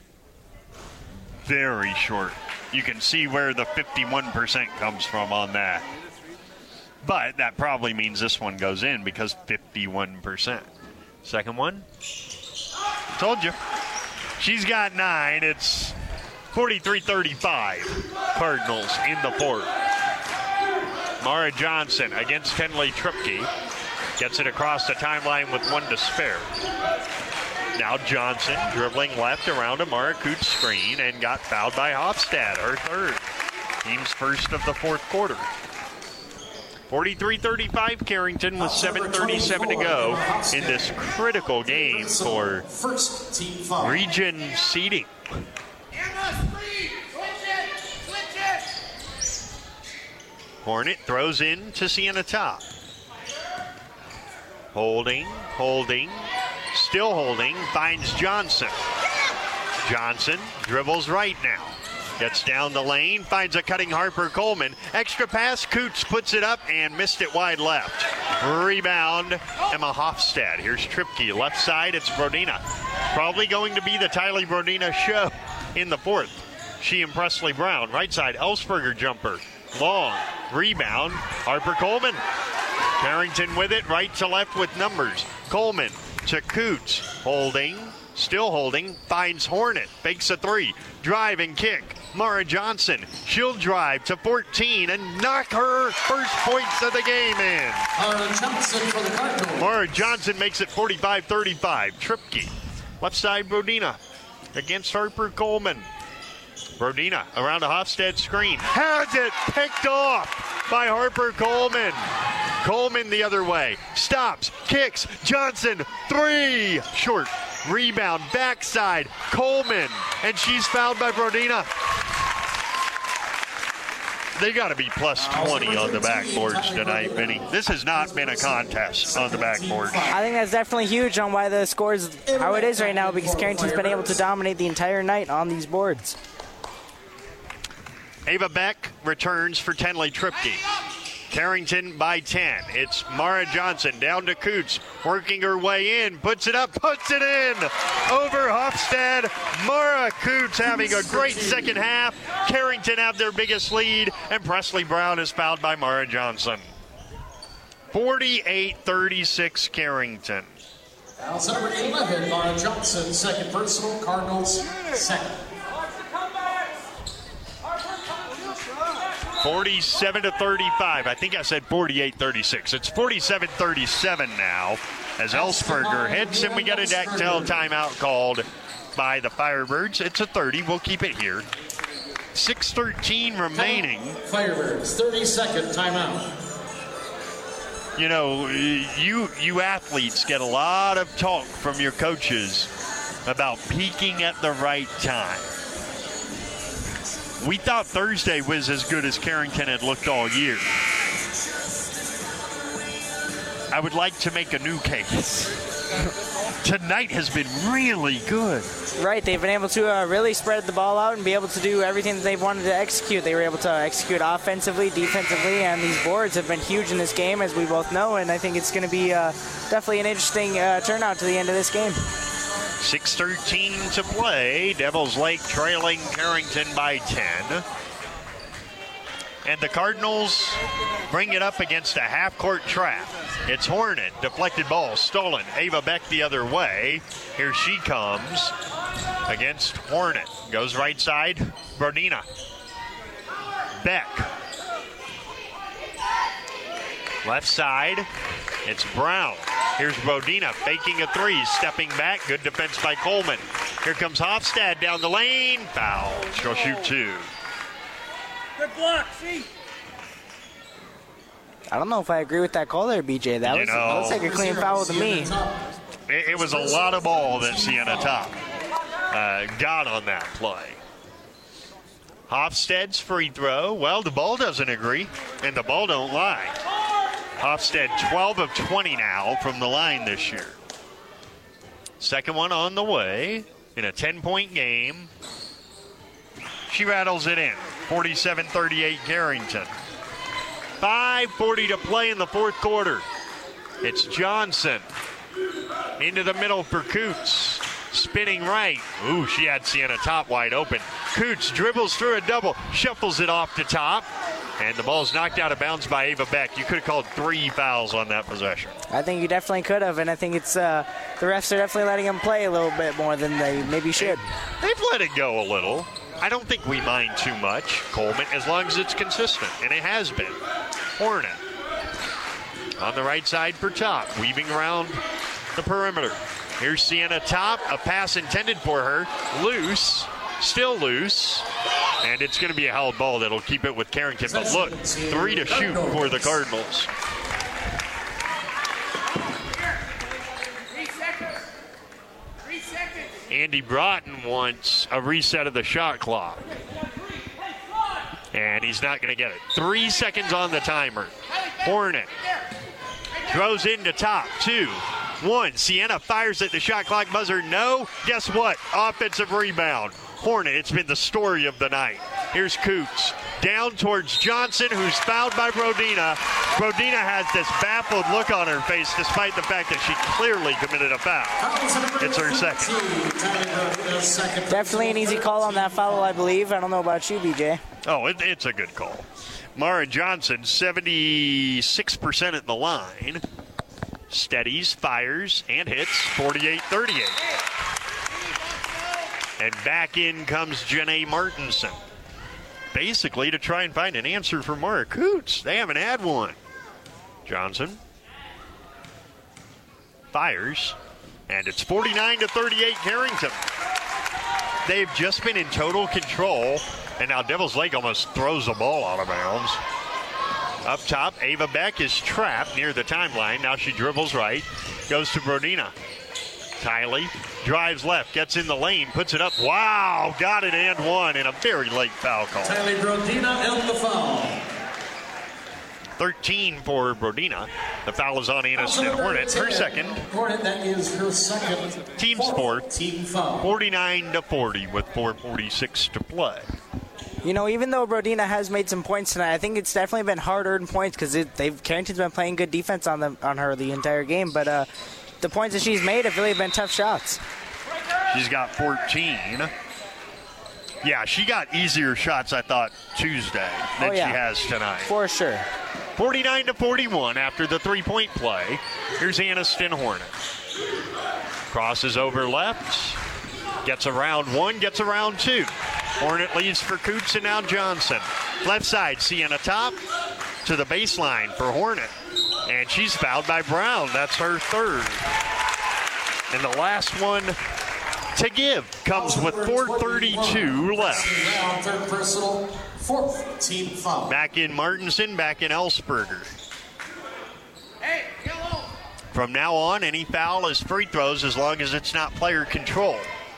Very short. You can see where the 51% comes from on that. But that probably means this one goes in because 51%. Second one. Told you. She's got 9. It's 43-35. Cardinals in the fourth. Mara Johnson against Tenley Tripke. Gets it across the timeline with 1 to spare. Now Johnson dribbling left around a Mara Coots screen and got fouled by Hofstad, her third. Team's first of the fourth quarter. 43-35 Carrington with 7:37 to go in this critical game for region seeding. Hornet throws in to Sienna Top. Holding, still holding, finds Johnson. Johnson dribbles right now. Gets down the lane, finds a cutting Harper Coleman. Extra pass, Coots puts it up and missed it wide left. Rebound, Emma Hofstad. Here's Tripke, left side, it's Brodina. Probably going to be the Tylee Brodina show in the fourth. She and Presley Brown, right side, Ellsberger jumper. Long, rebound, Harper Coleman. Carrington with it, right to left with numbers. Coleman to Coots, holding, still holding, finds Hornet, fakes a 3, drive and kick. Mara Johnson, she'll drive to 14 and knock her first points of the game in. Mara Johnson for the Cardinals. Mara Johnson makes it 45-35. Tripke, left side Brodina against Harper Coleman. Brodina around a Hofstad screen. Has it picked off by Harper Coleman. Coleman the other way. Stops, kicks, Johnson, 3. Short. Rebound, backside, Coleman. And she's fouled by Brodina. They got to be plus 20 on the backboards tonight, Vinny. This has not been a contest on the backboard. I think that's definitely huge on why the score is how it is right now, because Carrington's been able to dominate the entire night on these boards. Ava Beck returns for Tenley Tripke. Carrington by 10. It's Mara Johnson down to Coots, working her way in, puts it up, puts it in over Hofstad. Mara Coots having a great second half. Carrington have their biggest lead, and Presley Brown is fouled by Mara Johnson. 48-36 Carrington. Fouls number 11, Mara Johnson, second personal, Cardinals second. 47-35. I think I said 48-36. It's 47-37 now as Ellsberger hits, and we get a Dactyl timeout called by the Firebirds. It's a 30. We'll keep it here. 6:13 remaining. Firebirds, 30-second timeout. You know, you athletes get a lot of talk from your coaches about peaking at the right time. We thought Thursday was as good as Carrington had looked all year. I would like to make a new case. Tonight has been really good. Right, they've been able to really spread the ball out and be able to do everything that they've wanted to execute. They were able to execute offensively, defensively, and these boards have been huge in this game, as we both know, and I think it's going to be definitely an interesting turnout to the end of this game. 6:13 to play. Devils Lake trailing Carrington by 10. And the Cardinals bring it up against a half-court trap. It's Hornet, deflected ball, stolen. Ava Beck the other way. Here she comes against Hornet. Goes right side, Brodina. Beck. Left side, it's Brown. Here's Brodina faking a three, stepping back. Good defense by Coleman. Here comes Hofstad down the lane. Foul. She'll shoot two. Good block, see? I don't know if I agree with that call there, BJ. That looks like a clean foul to me. It was a lot of ball that Sienna Top got on that play. Hofstad's free throw. Well, the ball doesn't agree, and the ball don't lie. Hofstad 12 of 20 now from the line this year. Second one on the way in a 10-point game. She rattles it in. 47-38 Carrington. 5:40 to play in the fourth quarter. It's Johnson. Into the middle for Coots. Spinning right. Ooh, she had Sienna Top wide open. Coots dribbles through a double. Shuffles it off the top. And the ball's knocked out of bounds by Ava Beck. You could have called 3 fouls on that possession. I think you definitely could have, and I think it's the refs are definitely letting them play a little bit more than they maybe should. They've let it go a little. I don't think we mind too much, Coleman, as long as it's consistent, and it has been. Hornet on the right side for Top, weaving around the perimeter. Here's Sienna Top, a pass intended for her. Loose, still loose, and it's going to be a held ball that'll keep it with Carrington. But look, 3 to shoot for the Cardinals. Andy Broughton wants a reset of the shot clock. And he's not going to get it. 3 seconds on the timer. Hornet throws into Top. 2, 1. Sienna fires at the shot clock buzzer. No. Guess what? Offensive rebound. Hornet, it's been the story of the night. Here's Coots. Down towards Johnson, who's fouled by Brodina. Brodina has this baffled look on her face, despite the fact that she clearly committed a foul. It's her second. Definitely an easy call on that foul, I believe. I don't know about you, BJ. Oh, it's a good call. Mara Johnson, 76% at the line. Steadies, fires, and hits, 48-38. And back in comes Janae Martinson. Basically to try and find an answer for Mara Coots. They haven't had one. Johnson fires, and it's 49-38 Carrington. They've just been in total control, and now Devils Lake almost throws the ball out of bounds. Up top, Ava Beck is trapped near the timeline. Now she dribbles right, goes to Brodina. Tiley drives left, gets in the lane, puts it up. Wow, got it and one, and a very late foul call. Tiley Brodina and the foul. 13 for Brodina. The foul is on Aniston Hornet. Her second. Hornet, that is her second. Team sport. Team foul. 49-40 with 4:46 to play. You know, even though Brodina has made some points tonight, I think it's definitely been hard-earned points because Carrington's been playing good defense on her the entire game. But the points that she's made have really been tough shots. She's got 14. Yeah, she got easier shots, I thought, Tuesday than she has tonight. For sure. 49-41 after the three-point play. Here's Aniston Hornet. Crosses over left. Gets around one, gets around two. Hornet leaves for Coots and now Johnson. Left side, Sienna Top to the baseline for Hornet. And she's fouled by Brown. That's her third. And the last one to give comes with 4:32 left. Third personal, fourth team foul. Back in Martinson, back in Ellsberger. From now on, any foul is free throws as long as it's not player control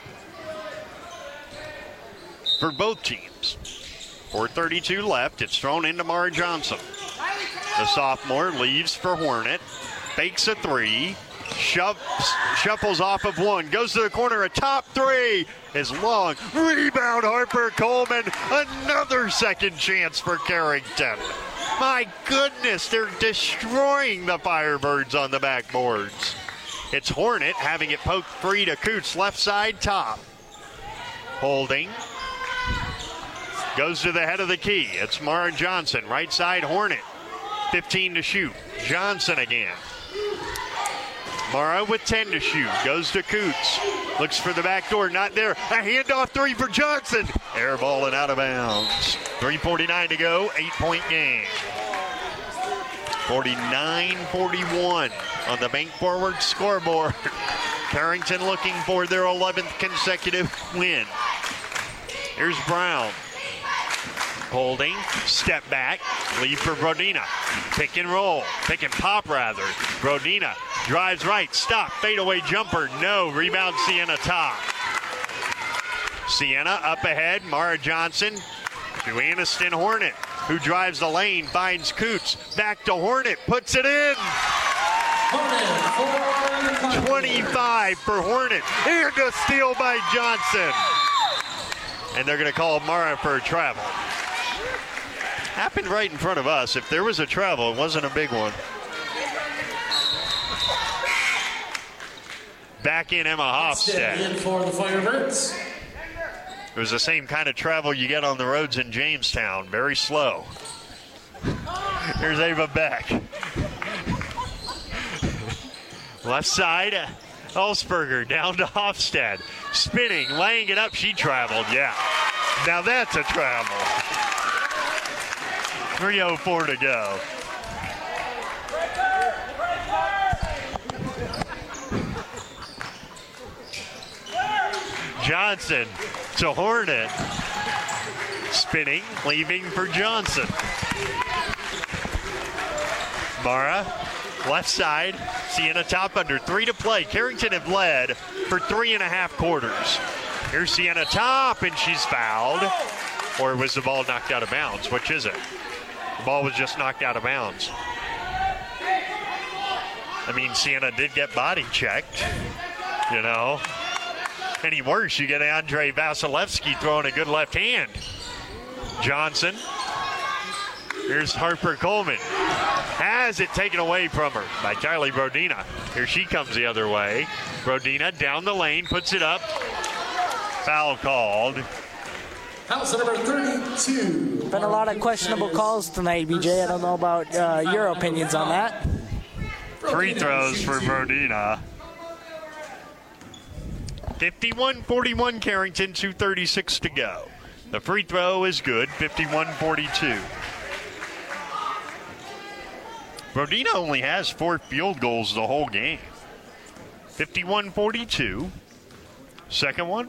for both teams. 4:32 left. It's thrown into Mara Johnson. The sophomore leaves for Hornet. Fakes a three. Shuffles off of one. Goes to the corner. A top three is long. Rebound, Harper Coleman. Another second chance for Carrington. My goodness, they're destroying the Firebirds on the backboards. It's Hornet having it poked free to Coots. Left side, top. Holding. Goes to the head of the key. It's Mara Johnson. Right side, Hornet. 15 to shoot. Johnson again. Mara with 10 to shoot. Goes to Coots. Looks for the back door. Not there. A handoff three for Johnson. Air ball and out of bounds. 3:49 to go. 8-point game. 49-41 on the Bank Forward scoreboard. Carrington looking for their 11th consecutive win. Here's Brown. Holding, step back, lead for Brodina. Pick and roll, pick and pop rather. Brodina drives right, stop, fadeaway jumper, no. Rebound Sienna top. Sienna up ahead, Mara Johnson to Aniston Hornet, who drives the lane, finds Coots. Back to Hornet, puts it in. 25 for Hornet. And a steal by Johnson. And they're going to call Mara for a travel. Happened right in front of us. If there was a travel, it wasn't a big one. Back in Emma Hofstad. In for the Firebirds. It was the same kind of travel you get on the roads in Jamestown. Very slow. Here's Ava Beck. Left side, Ellsberger down to Hofstad. Spinning, laying it up. She traveled, yeah. Now that's a travel. 3:04 to go. Johnson to Hornet. Spinning, leaving for Johnson. Mara, left side, Sienna top under 3 to play. Carrington have led for 3.5 quarters. Here's Sienna top, and she's fouled. Or was the ball knocked out of bounds? Which is it? The ball was just knocked out of bounds. I mean, Sienna did get body checked, you know. Any worse, you get Andre Vasilevsky throwing a good left hand. Johnson. Here's Harper Coleman. Has it taken away from her by Kylie Brodina. Here she comes the other way. Brodina down the lane, puts it up. Foul called. House number 32. Been a lot of questionable calls tonight, BJ. I don't know about your opinions on that. Free throws for Brodina. 51-41 Carrington, 2:36 to go. The free throw is good, 51-42. Brodina only has 4 field goals the whole game. 51-42. Second one.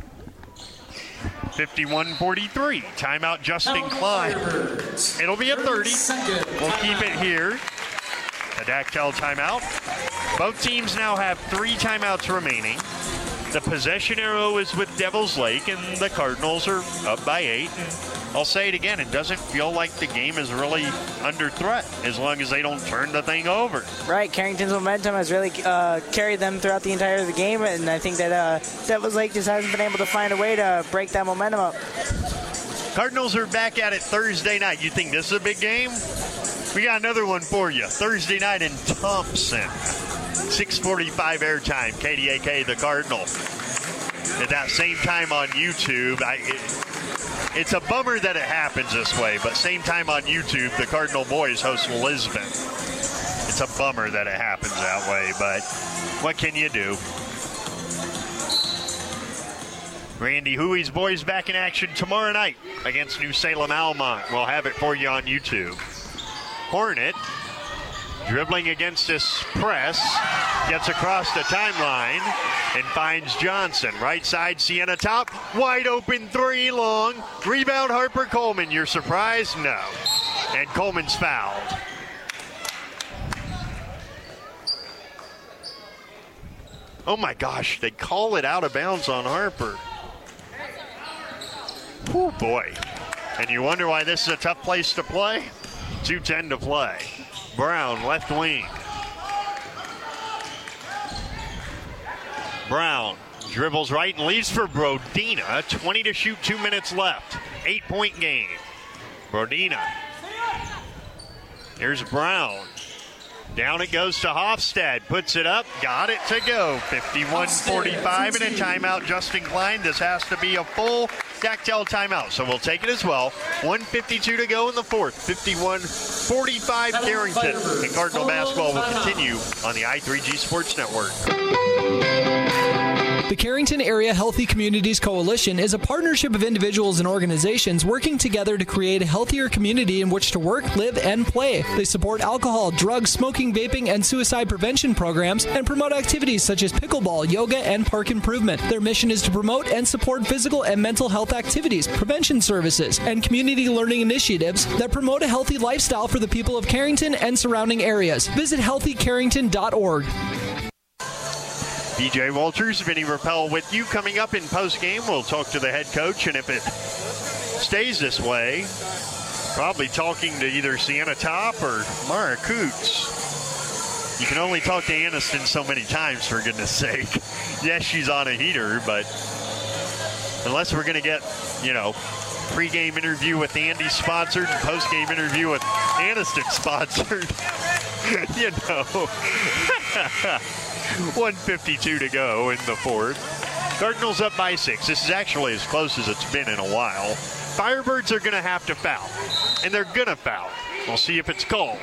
51-43. Timeout Justin Klein. It'll be a 30. We'll keep it here. A Dactyl timeout. Both teams now have 3 timeouts remaining. The possession arrow is with Devils Lake, and the Cardinals are up by 8. I'll say it again, it doesn't feel like the game is really under threat as long as they don't turn the thing over. Right, Carrington's momentum has really carried them throughout the entire of the game, and I think that Devils Lake just hasn't been able to find a way to break that momentum up. Cardinals are back at it Thursday night. You think this is a big game? We got another one for you. Thursday night in Thompson. 6:45 airtime, KDAK, the Cardinal. At that same time on YouTube, it's a bummer that it happens this way, but same time on YouTube, the Cardinal boys host Lisbon. It's a bummer that it happens that way, but what can you do? Randy Huey's boys back in action tomorrow night against New Salem Almont. We'll have it for you on YouTube. Hornet dribbling against this press, gets across the timeline and finds Johnson. Right side, Sienna top, wide open 3 long. Rebound Harper Coleman. You're surprised? No. And Coleman's fouled. Oh, my gosh, they call it out of bounds on Harper. Oh, boy. And you wonder why this is a tough place to play? 2:10 to play. Brown, left wing. Brown dribbles right and leads for Brodina. 20 to shoot, 2 minutes left. 8-point game. Brodina. Here's Brown. Down it goes to Hofstad. Puts it up. Got it to go. 51-45 and a timeout. Justin Klein. This has to be a full Dactyl timeout. So we'll take it as well. 1:52 to go in the fourth. 51-45 Carrington. And Cardinal basketball will continue on the I3G Sports Network. The Carrington Area Healthy Communities Coalition is a partnership of individuals and organizations working together to create a healthier community in which to work, live, and play. They support alcohol, drugs, smoking, vaping, and suicide prevention programs and promote activities such as pickleball, yoga, and park improvement. Their mission is to promote and support physical and mental health activities, prevention services, and community learning initiatives that promote a healthy lifestyle for the people of Carrington and surrounding areas. Visit healthycarrington.org. BJ Walters, Vinny Rappel with you. Coming up in postgame, we'll talk to the head coach, and if it stays this way, probably talking to either Sienna Top or Mara Coots. You can only talk to Aniston so many times, for goodness sake. Yes, she's on a heater, but unless we're going to get, pregame interview with Andy sponsored and postgame interview with Aniston sponsored, 1:52 to go in the fourth. Cardinals up by 6. This is actually as close as it's been in a while. Firebirds are going to have to foul, and they're going to foul. We'll see if it's called.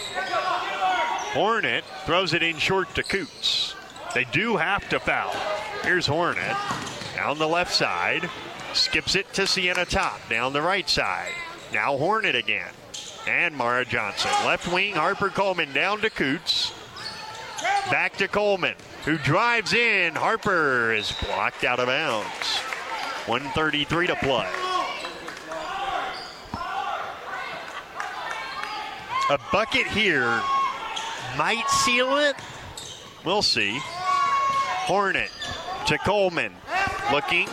Hornet throws it in short to Coots. They do have to foul. Here's Hornet down the left side. Skips it to Sienna Top down the right side. Now Hornet again. And Mara Johnson. Left wing, Harper Coleman down to Coots. Back to Coleman, who drives in. Harper is blocked out of bounds. 1:33 to play. A bucket here might seal it. We'll see. Hornet to Coleman. Looking.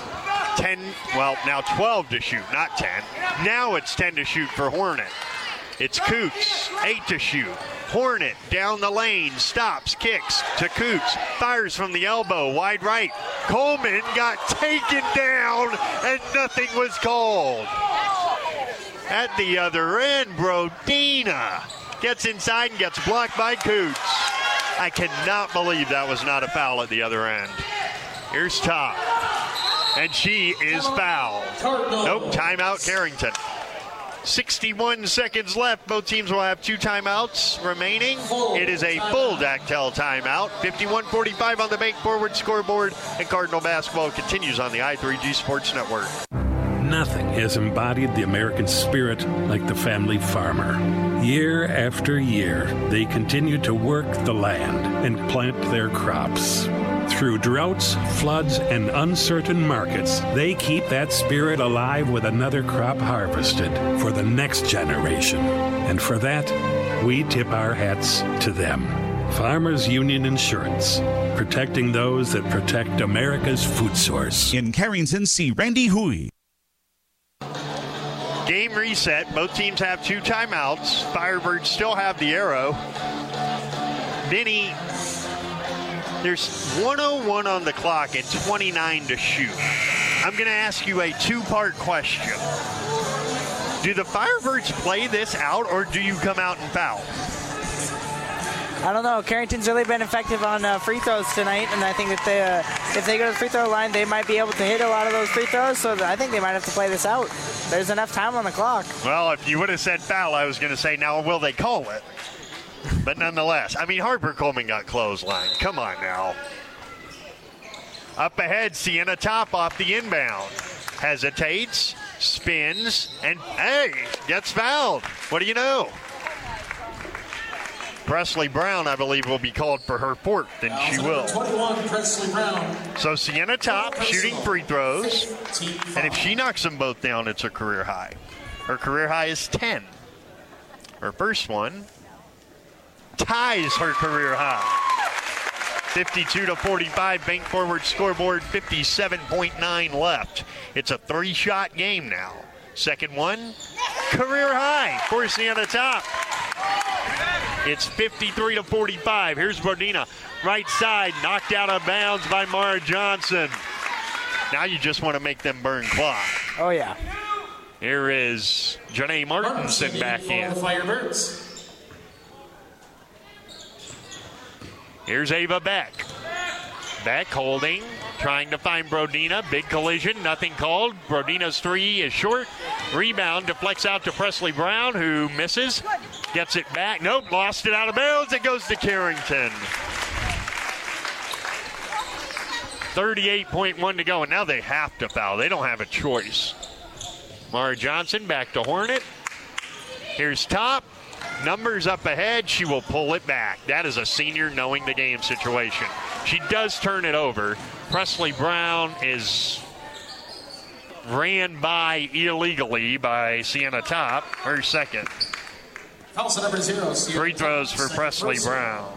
12 to shoot, not 10. Now it's 10 to shoot for Hornet. It's Coots, 8 to shoot. Hornet down the lane, stops, kicks to Coots, fires from the elbow, wide right. Coleman got taken down, and nothing was called. At the other end, Brodina gets inside and gets blocked by Coots. I cannot believe that was not a foul at the other end. Here's Top, and she is fouled. Nope, timeout Carrington. 61 seconds left. Both teams will have 2 timeouts remaining. It is a full Dactyl timeout. 51-45 on the bank forward scoreboard, and Cardinal basketball continues on the I3G Sports Network. Nothing has embodied the American spirit like the family farmer. Year after year, they continue to work the land and plant their crops. Through droughts, floods, and uncertain markets, they keep that spirit alive with another crop harvested for the next generation. And for that, we tip our hats to them. Farmers Union Insurance, protecting those that protect America's food source. In Carrington, see Randy Hui. Game reset. Both teams have 2 timeouts. Firebirds still have the arrow. Vinny, there's 1:01 on the clock and 29 to shoot. I'm going to ask you a 2-part question. Do the Firebirds play this out, or do you come out and foul? I don't know. Carrington's really been effective on free throws tonight, and I think that if they go to the free throw line, they might be able to hit a lot of those free throws, so I think they might have to play this out. There's enough time on the clock. Well, if you would have said foul, I was going to say, now will they call it? But nonetheless, Harper Coleman got clotheslined. Come on now. Up ahead, Sienna Top off the inbound. Hesitates, spins, and gets fouled. What do you know? Presley Brown, I believe, will be called for her 4th, and she will. 21, Presley Brown. So Sienna Top shooting free throws, and if she knocks them both down, it's her career high. Her career high is 10. Her first one ties her career high. 52-45, Bank Forward scoreboard, 57.9 left. It's a 3-shot game now. Second one, career high for Siena Top. It's 53-45. Here's Brodina, right side, knocked out of bounds by Mara Johnson. Now you just want to make them burn clock. Oh, yeah. Here is Janae Martinson back in. Here's Ava Beck. Beck holding, trying to find Brodina. Big collision, nothing called. Brodina's 3 is short. Rebound deflects out to Presley Brown, who misses. Gets it back. Nope, lost it out of bounds. It goes to Carrington. 38.1 to go, and now they have to foul. They don't have a choice. Mara Johnson back to Hornet. Here's Top. Numbers up ahead. She will pull it back. That is a senior knowing the game situation. She does turn it over. Presley Brown is ran by illegally by Siena Top. Her second. Free throws for Presley Brown.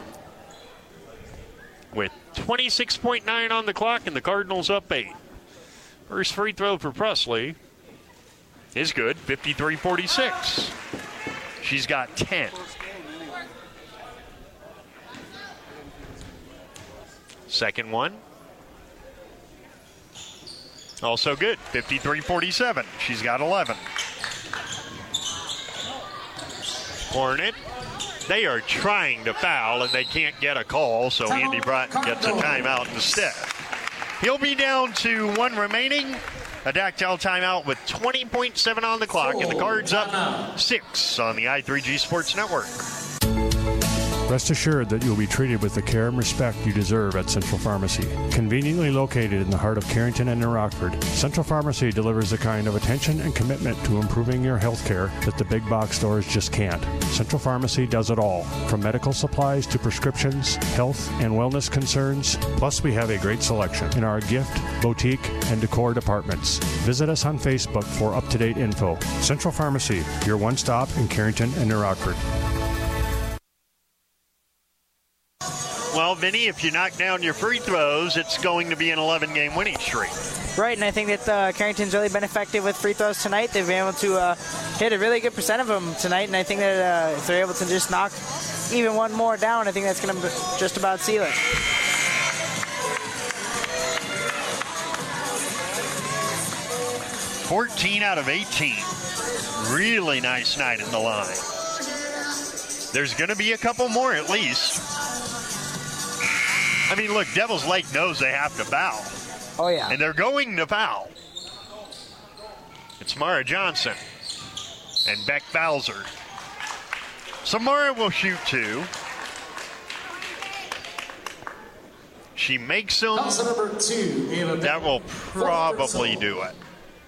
With 26.9 on the clock and the Cardinals up 8. First free throw for Presley is good, 53-46. She's got 10. Second one. Also good, 53-47. She's got 11. Hornet. They are trying to foul, and they can't get a call, so Andy Broughton gets a timeout instead. He'll be down to 1 remaining. A Dactyl timeout with 20.7 on the clock, and the Cards up 6 on the i3G Sports Network. Rest assured that you'll be treated with the care and respect you deserve at Central Pharmacy. Conveniently located in the heart of Carrington and New Rockford, Central Pharmacy delivers the kind of attention and commitment to improving your health care that the big box stores just can't. Central Pharmacy does it all, from medical supplies to prescriptions, health and wellness concerns. Plus, we have a great selection in our gift, boutique, and decor departments. Visit us on Facebook for up-to-date info. Central Pharmacy, your one-stop in Carrington and New Rockford. Well, Vinny, if you knock down your free throws, it's going to be an 11-game winning streak. Right, and I think that Carrington's really been effective with free throws tonight. They've been able to hit a really good percent of them tonight, and I think that if they're able to just knock even one more down, I think that's going to just about seal it. $14 out of 18. Really nice night in the line. There's going to be a couple more at least. I mean, look, Devils Lake knows they have to foul. Oh, yeah. And they're going to foul. It's Mara Johnson. And Beck Bowser. So Mara will shoot 2. She makes them. Number 2. That will probably do it.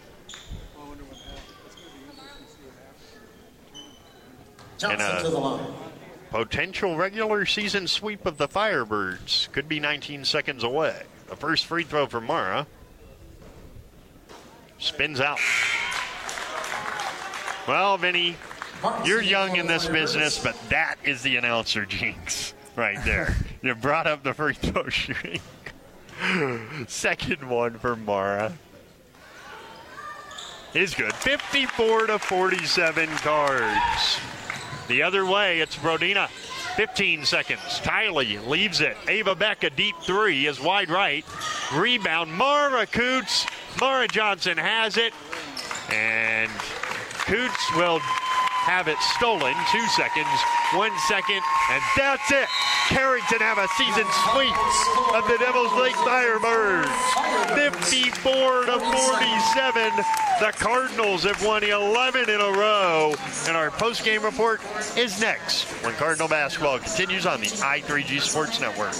Johnson to the line. Potential regular season sweep of the Firebirds could be 19 seconds away. The first free throw for Mara. Spins out. Well, Vinny, you're young in this business, but that is the announcer jinx right there. You brought up the free throw shooting. Second one for Mara is good. 54-47 Cards. The other way, it's Brodina. 15 seconds. Tiley leaves it. Ava Beck, a deep 3 is wide right. Rebound, Mara Coots. Mara Johnson has it. And Coots will have it stolen. 2 seconds, 1 second, and that's it. Carrington have a season sweep of the Devils Lake Firebirds. 54-47. The Cardinals have won 11 in a row. And our post-game report is next when Cardinal basketball continues on the i3G Sports Network.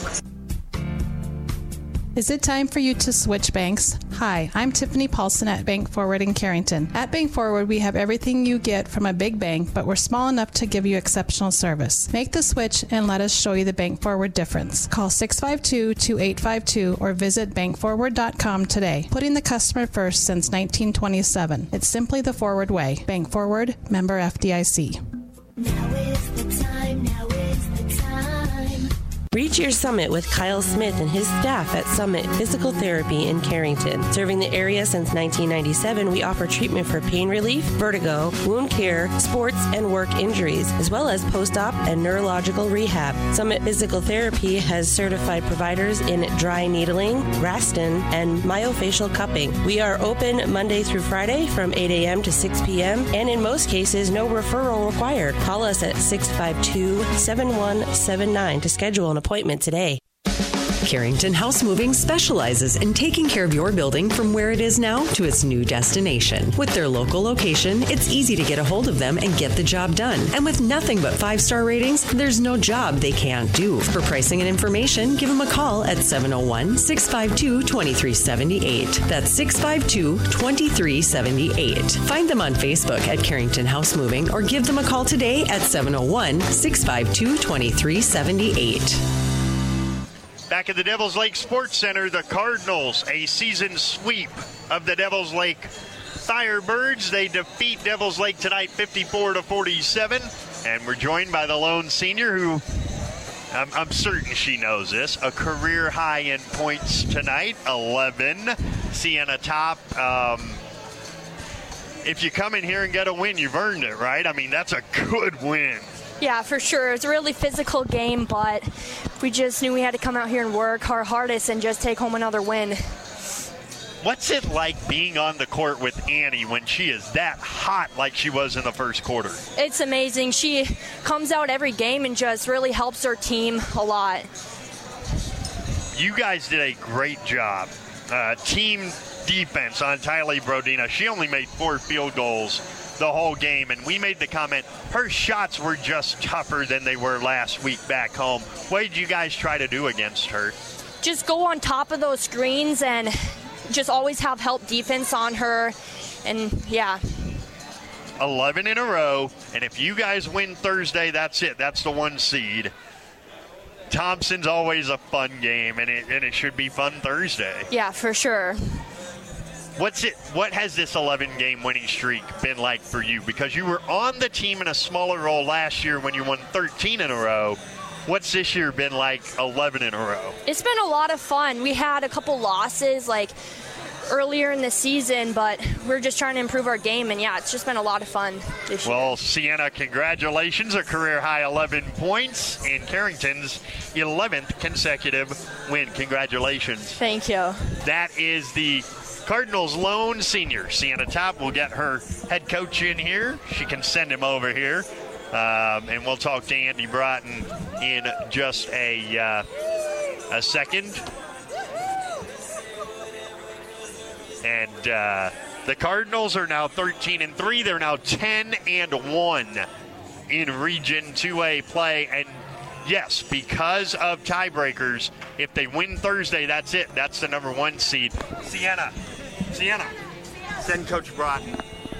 Is it time for you to switch banks? Hi, I'm Tiffany Paulson at Bank Forward in Carrington. At Bank Forward, we have everything you get from a big bank, but we're small enough to give you exceptional service. Make the switch and let us show you the Bank Forward difference. Call 652-2852 or visit bankforward.com today. Putting the customer first since 1927. It's simply the Forward way. Bank Forward, member FDIC. Now is the time, now is the time. Reach Reach your summit with Kyle Smith and his staff at Summit Physical Therapy in Carrington. Serving the area since 1997, we offer treatment for pain relief, vertigo, wound care, sports and work injuries, as well as post-op and neurological rehab. Summit Physical Therapy has certified providers in dry needling, Graston, and myofascial cupping. We are open Monday through Friday from 8 a.m. to 6 p.m., and in most cases, no referral required. Call us at 652-7179 to schedule an appointment today. Carrington House Moving specializes in taking care of your building from where it is now to its new destination. With their local location, it's easy to get a hold of them and get the job done. And with nothing but 5-star ratings, there's no job they can't do. For pricing and information, give them a call at 701-652-2378. That's 652-2378. Find them on Facebook at Carrington House Moving or give them a call today at 701-652-2378. Back at the Devils Lake Sports Center, the Cardinals, a season sweep of the Devils Lake Firebirds. They defeat Devils Lake tonight 54-47. And we're joined by the lone senior who, I'm certain she knows this, a career high in points tonight, 11. Sienna Top. If you come in here and get a win, you've earned it, right? I mean, that's a good win. Yeah, for sure. It's a really physical game, but we just knew we had to come out here and work our hardest and just take home another win. What's it like being on the court with Annie when she is that hot like she was in the first quarter? It's amazing. She comes out every game and just really helps her team a lot. You guys did a great job. Team defense on Tylee Brodina. She only made 4 field goals the whole game, and we made the comment her shots were just tougher than they were last week back home. What did you guys try to do against her? Just go on top of those screens and just always have help defense on her, and yeah. 11 in a row, and if you guys win Thursday, that's it. That's the 1 seed. Thompson's always a fun game, and it should be fun Thursday. Yeah, for sure. What has this 11-game winning streak been like for you? Because you were on the team in a smaller role last year when you won 13 in a row. What's this year been like 11 in a row? It's been a lot of fun. We had a couple losses like earlier in the season, but we're just trying to improve our game, and yeah, it's just been a lot of fun this year. Well, Sienna, congratulations. A career-high 11 points in Carrington's 11th consecutive win. Congratulations. Thank you. That is the Cardinals' lone senior, Sienna Top. Will get her head coach in here. She can send him over here. And we'll talk to Andy Broughton in just a second. And the Cardinals are now 13-3. They're now 10-1 in Region 2A play. And yes, because of tiebreakers, if they win Thursday, that's it. That's the number 1 seed. Sienna, send Coach Broughton.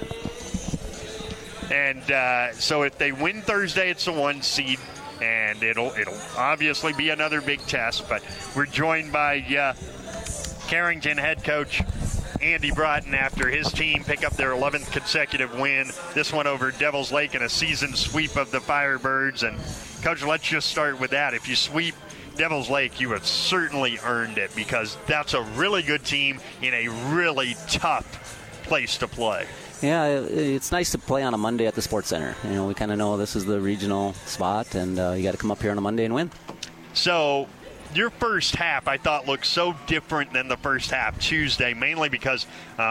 And so if they win Thursday, it's the 1 seed, and it'll obviously be another big test. But we're joined by Carrington head coach Andy Broughton after his team pick up their 11th consecutive win. This one over Devils Lake in a season sweep of the Firebirds. And Coach, let's just start with that. If you sweep Devils Lake, you have certainly earned it, because that's a really good team in a really tough place to play. Yeah, it's nice to play on a Monday at the Sports Center. You know, we kind of know this is the regional spot, and you got to come up here on a Monday and win. So your first half, I thought, looked so different than the first half Tuesday, mainly because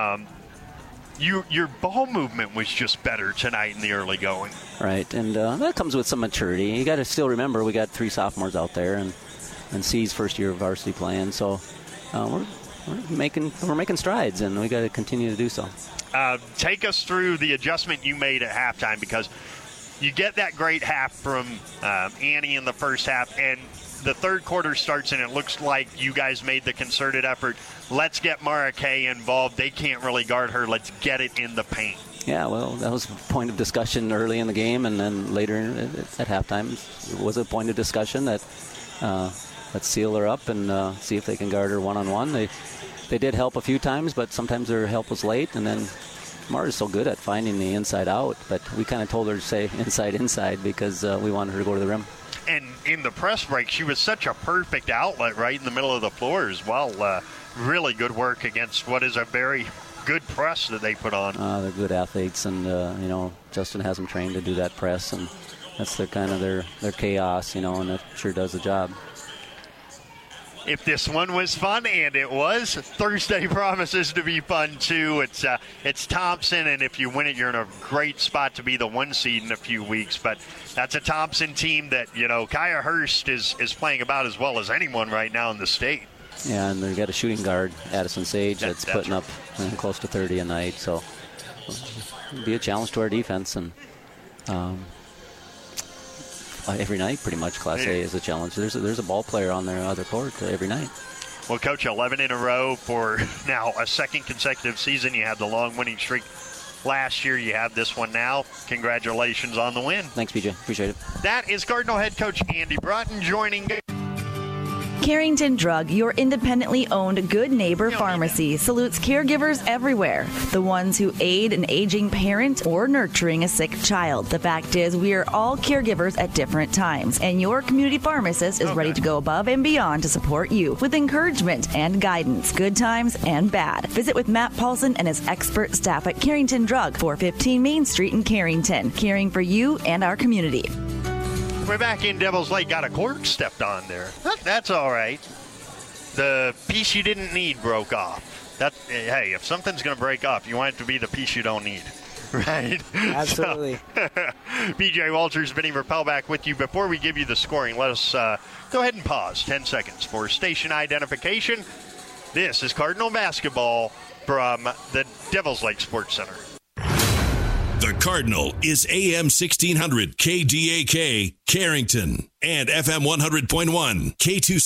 your ball movement was just better tonight in the early going. Right, and that comes with some maturity. You got to still remember we got 3 sophomores out there, and C's first year of varsity playing, so we're making strides, and we got to continue to do so. Take us through the adjustment you made at halftime, because you get that great half from Annie in the first half, and the third quarter starts, and it looks like you guys made the concerted effort. Let's get Mara Kay involved. They can't really guard her. Let's get it in the paint. Yeah, well, that was a point of discussion early in the game, and then later at halftime it was a point of discussion that let's seal her up and see if they can guard her one-on-one. They did help a few times, but sometimes their help was late, and then Mara's so good at finding the inside out, but we kind of told her to say inside because we wanted her to go to the rim. And in the press break, she was such a perfect outlet right in the middle of the floor as well. Really good work against what is a very good press that they put on. They're good athletes, and Justin has them trained to do that press, and that's their kind of their chaos, and that sure does the job. If this one was fun, and it was, Thursday promises to be fun too. It's Thompson, and if you win it, you're in a great spot to be the 1 seed in a few weeks. But that's a Thompson team that, Kaya Hurst is playing about as well as anyone right now in the state. Yeah, and they've got a shooting guard, Addison Sage, that's putting up close to 30 a night. So it'll be a challenge to our defense, and every night, pretty much, Class A is a challenge. There's a ball player on their other court every night. Well, Coach, 11 in a row for now a second consecutive season. You had the long winning streak last year. You have this one now. Congratulations on the win. Thanks, BJ. Appreciate it. That is Cardinal head coach Andy Broughton joining. Carrington Drug, your independently owned Good Neighbor Pharmacy, salutes caregivers everywhere. The ones who aid an aging parent or nurturing a sick child. The fact is, we are all caregivers at different times, and your community pharmacist is ready to go above and beyond to support you with encouragement and guidance, good times and bad. Visit with Matt Paulson and his expert staff at Carrington Drug, 415 Main Street in Carrington, caring for you and our community. We're back in Devil's Lake. Got a cork stepped on there. That's all right. The piece you didn't need broke off. Hey, if something's going to break off, you want it to be the piece you don't need, right? Absolutely. BJ Walters, Vinny Rappel back with you. Before we give you the scoring, let us go ahead and pause 10 seconds for station identification. This is Cardinal basketball from the Devil's Lake Sports Center. The Cardinal is AM 1600 KDAK, Carrington, and FM 100.1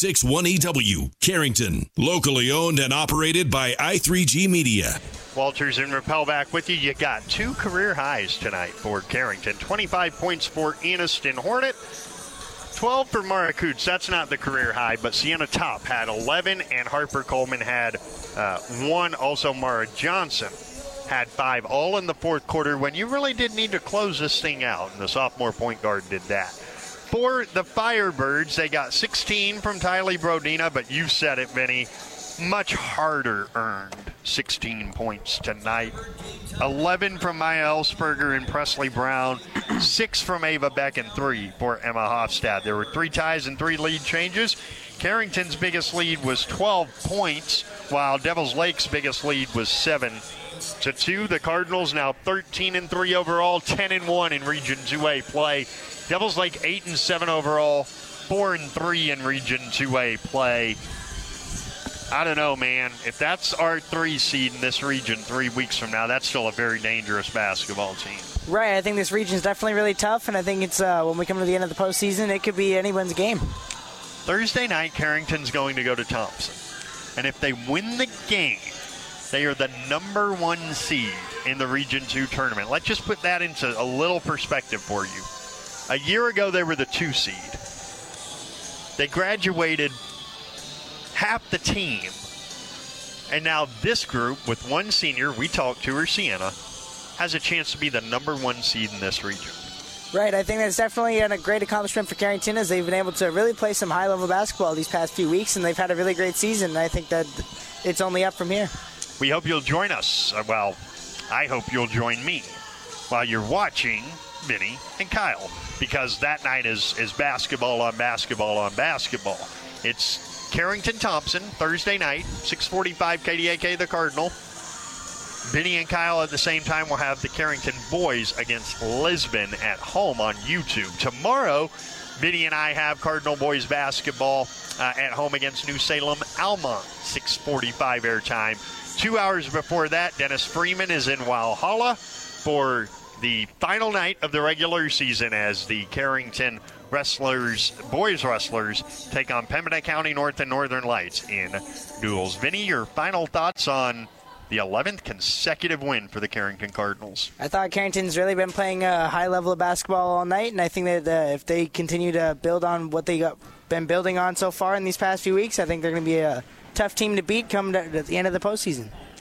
K261EW, Carrington. Locally owned and operated by I3G Media. Walters and Rappel back with you. You got 2 career highs tonight for Carrington. 25 points for Anniston Hornet. 12 for Mara Coots. That's not the career high, but Sienna Top had 11, and Harper Coleman had 1. Also, Mara Johnson had 5, all in the fourth quarter when you really did need to close this thing out, and the sophomore point guard did that. For the Firebirds, they got 16 from Tylee Brodina, but you said it, Vinny, much harder earned 16 points tonight. 11 from Maya Ellsberger and Presley Brown, 6 from Ava Beck, and 3 for Emma Hofstad. There were 3 ties and 3 lead changes. Carrington's biggest lead was 12 points, while Devil's Lake's biggest lead was 7-2. The Cardinals now 13-3 overall, 10-1 in Region 2A play. Devils Lake 8-7 overall, 4-3 in Region 2A play. I don't know, man. If that's our 3 seed in this region 3 weeks from now, that's still a very dangerous basketball team. Right. I think this region is definitely really tough, and I think it's when we come to the end of the postseason, it could be anyone's game. Thursday night, Carrington's going to go to Thompson. And if they win the game, they are the number 1 seed in the Region 2 tournament. Let's just put that into a little perspective for you. A year ago, they were the 2 seed. They graduated half the team. And now this group, with 1 senior, we talked to her, Sienna, has a chance to be the number 1 seed in this region. Right, I think that's definitely a great accomplishment for Carrington, as they've been able to really play some high-level basketball these past few weeks, and they've had a really great season. And I think that it's only up from here. We hope you'll join us. Well, I hope you'll join me while you're watching Vinny and Kyle, because that night is basketball on basketball on basketball. It's Carrington-Thompson, Thursday night, 6:45 KDAK, the Cardinal. Vinny and Kyle at the same time will have the Carrington boys against Lisbon at home on YouTube. Tomorrow, Vinny and I have Cardinal boys basketball at home against New Salem Almont, 6:45 airtime. 2 hours before that, Dennis Freeman is in Walhalla for the final night of the regular season as the Carrington boys wrestlers, take on Pembina County North and Northern Lights in duels. Vinny, your final thoughts on the 11th consecutive win for the Carrington Cardinals? I thought Carrington's really been playing a high level of basketball all night, and I think that if they continue to build on what they been building on so far in these past few weeks, I think they're going to be a tough team to beat come at the end of the postseason.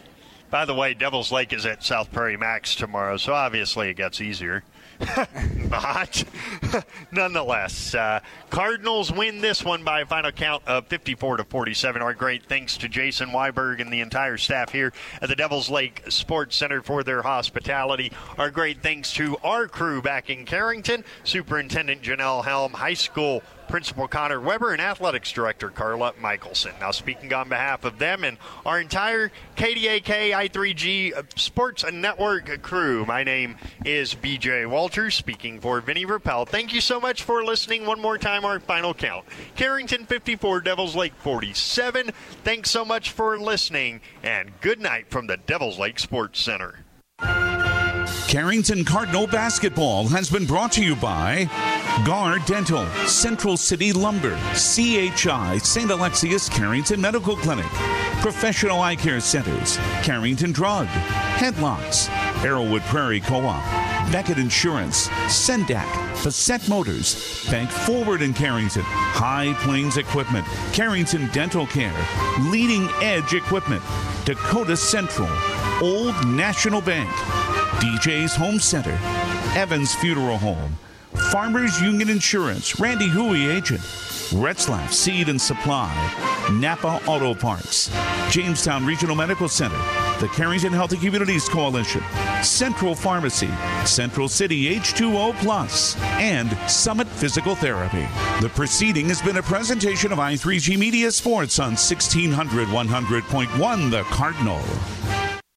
By the way, Devils Lake is at South Prairie Max tomorrow, so obviously it gets easier. But nonetheless, Cardinals win this one by a final count of 54-47. Our great thanks to Jason Weiberg and the entire staff here at the Devils Lake Sports Center for their hospitality. Our great thanks to our crew back in Carrington, Superintendent Janelle Helm, High School Principal Connor Weber, and Athletics Director Carla Michelson. Now, speaking on behalf of them and our entire KDAK I3G Sports Network crew, my name is BJ Walters, speaking for Vinny Rappel. Thank you so much for listening. One more time, our final count. Carrington 54, Devils Lake 47. Thanks so much for listening, and good night from the Devils Lake Sports Center. Carrington Cardinal basketball has been brought to you by Gar Dental, Central City Lumber, CHI, St. Alexius Carrington Medical Clinic, Professional Eye Care Centers, Carrington Drug, Headlocks, Arrowwood Prairie Co-op, Beckett Insurance, Sendak, Bassett Motors, Bank Forward in Carrington, High Plains Equipment, Carrington Dental Care, Leading Edge Equipment, Dakota Central, Old National Bank, DJ's Home Center, Evans Funeral Home, Farmers Union Insurance, Randy Huey Agent, Retzlaff Seed and Supply, Napa Auto Parts, Jamestown Regional Medical Center, the Carrington Healthy Communities Coalition, Central Pharmacy, Central City H2O Plus, and Summit Physical Therapy. The proceeding has been a presentation of I3G Media Sports on 1600 100.1 The Cardinal.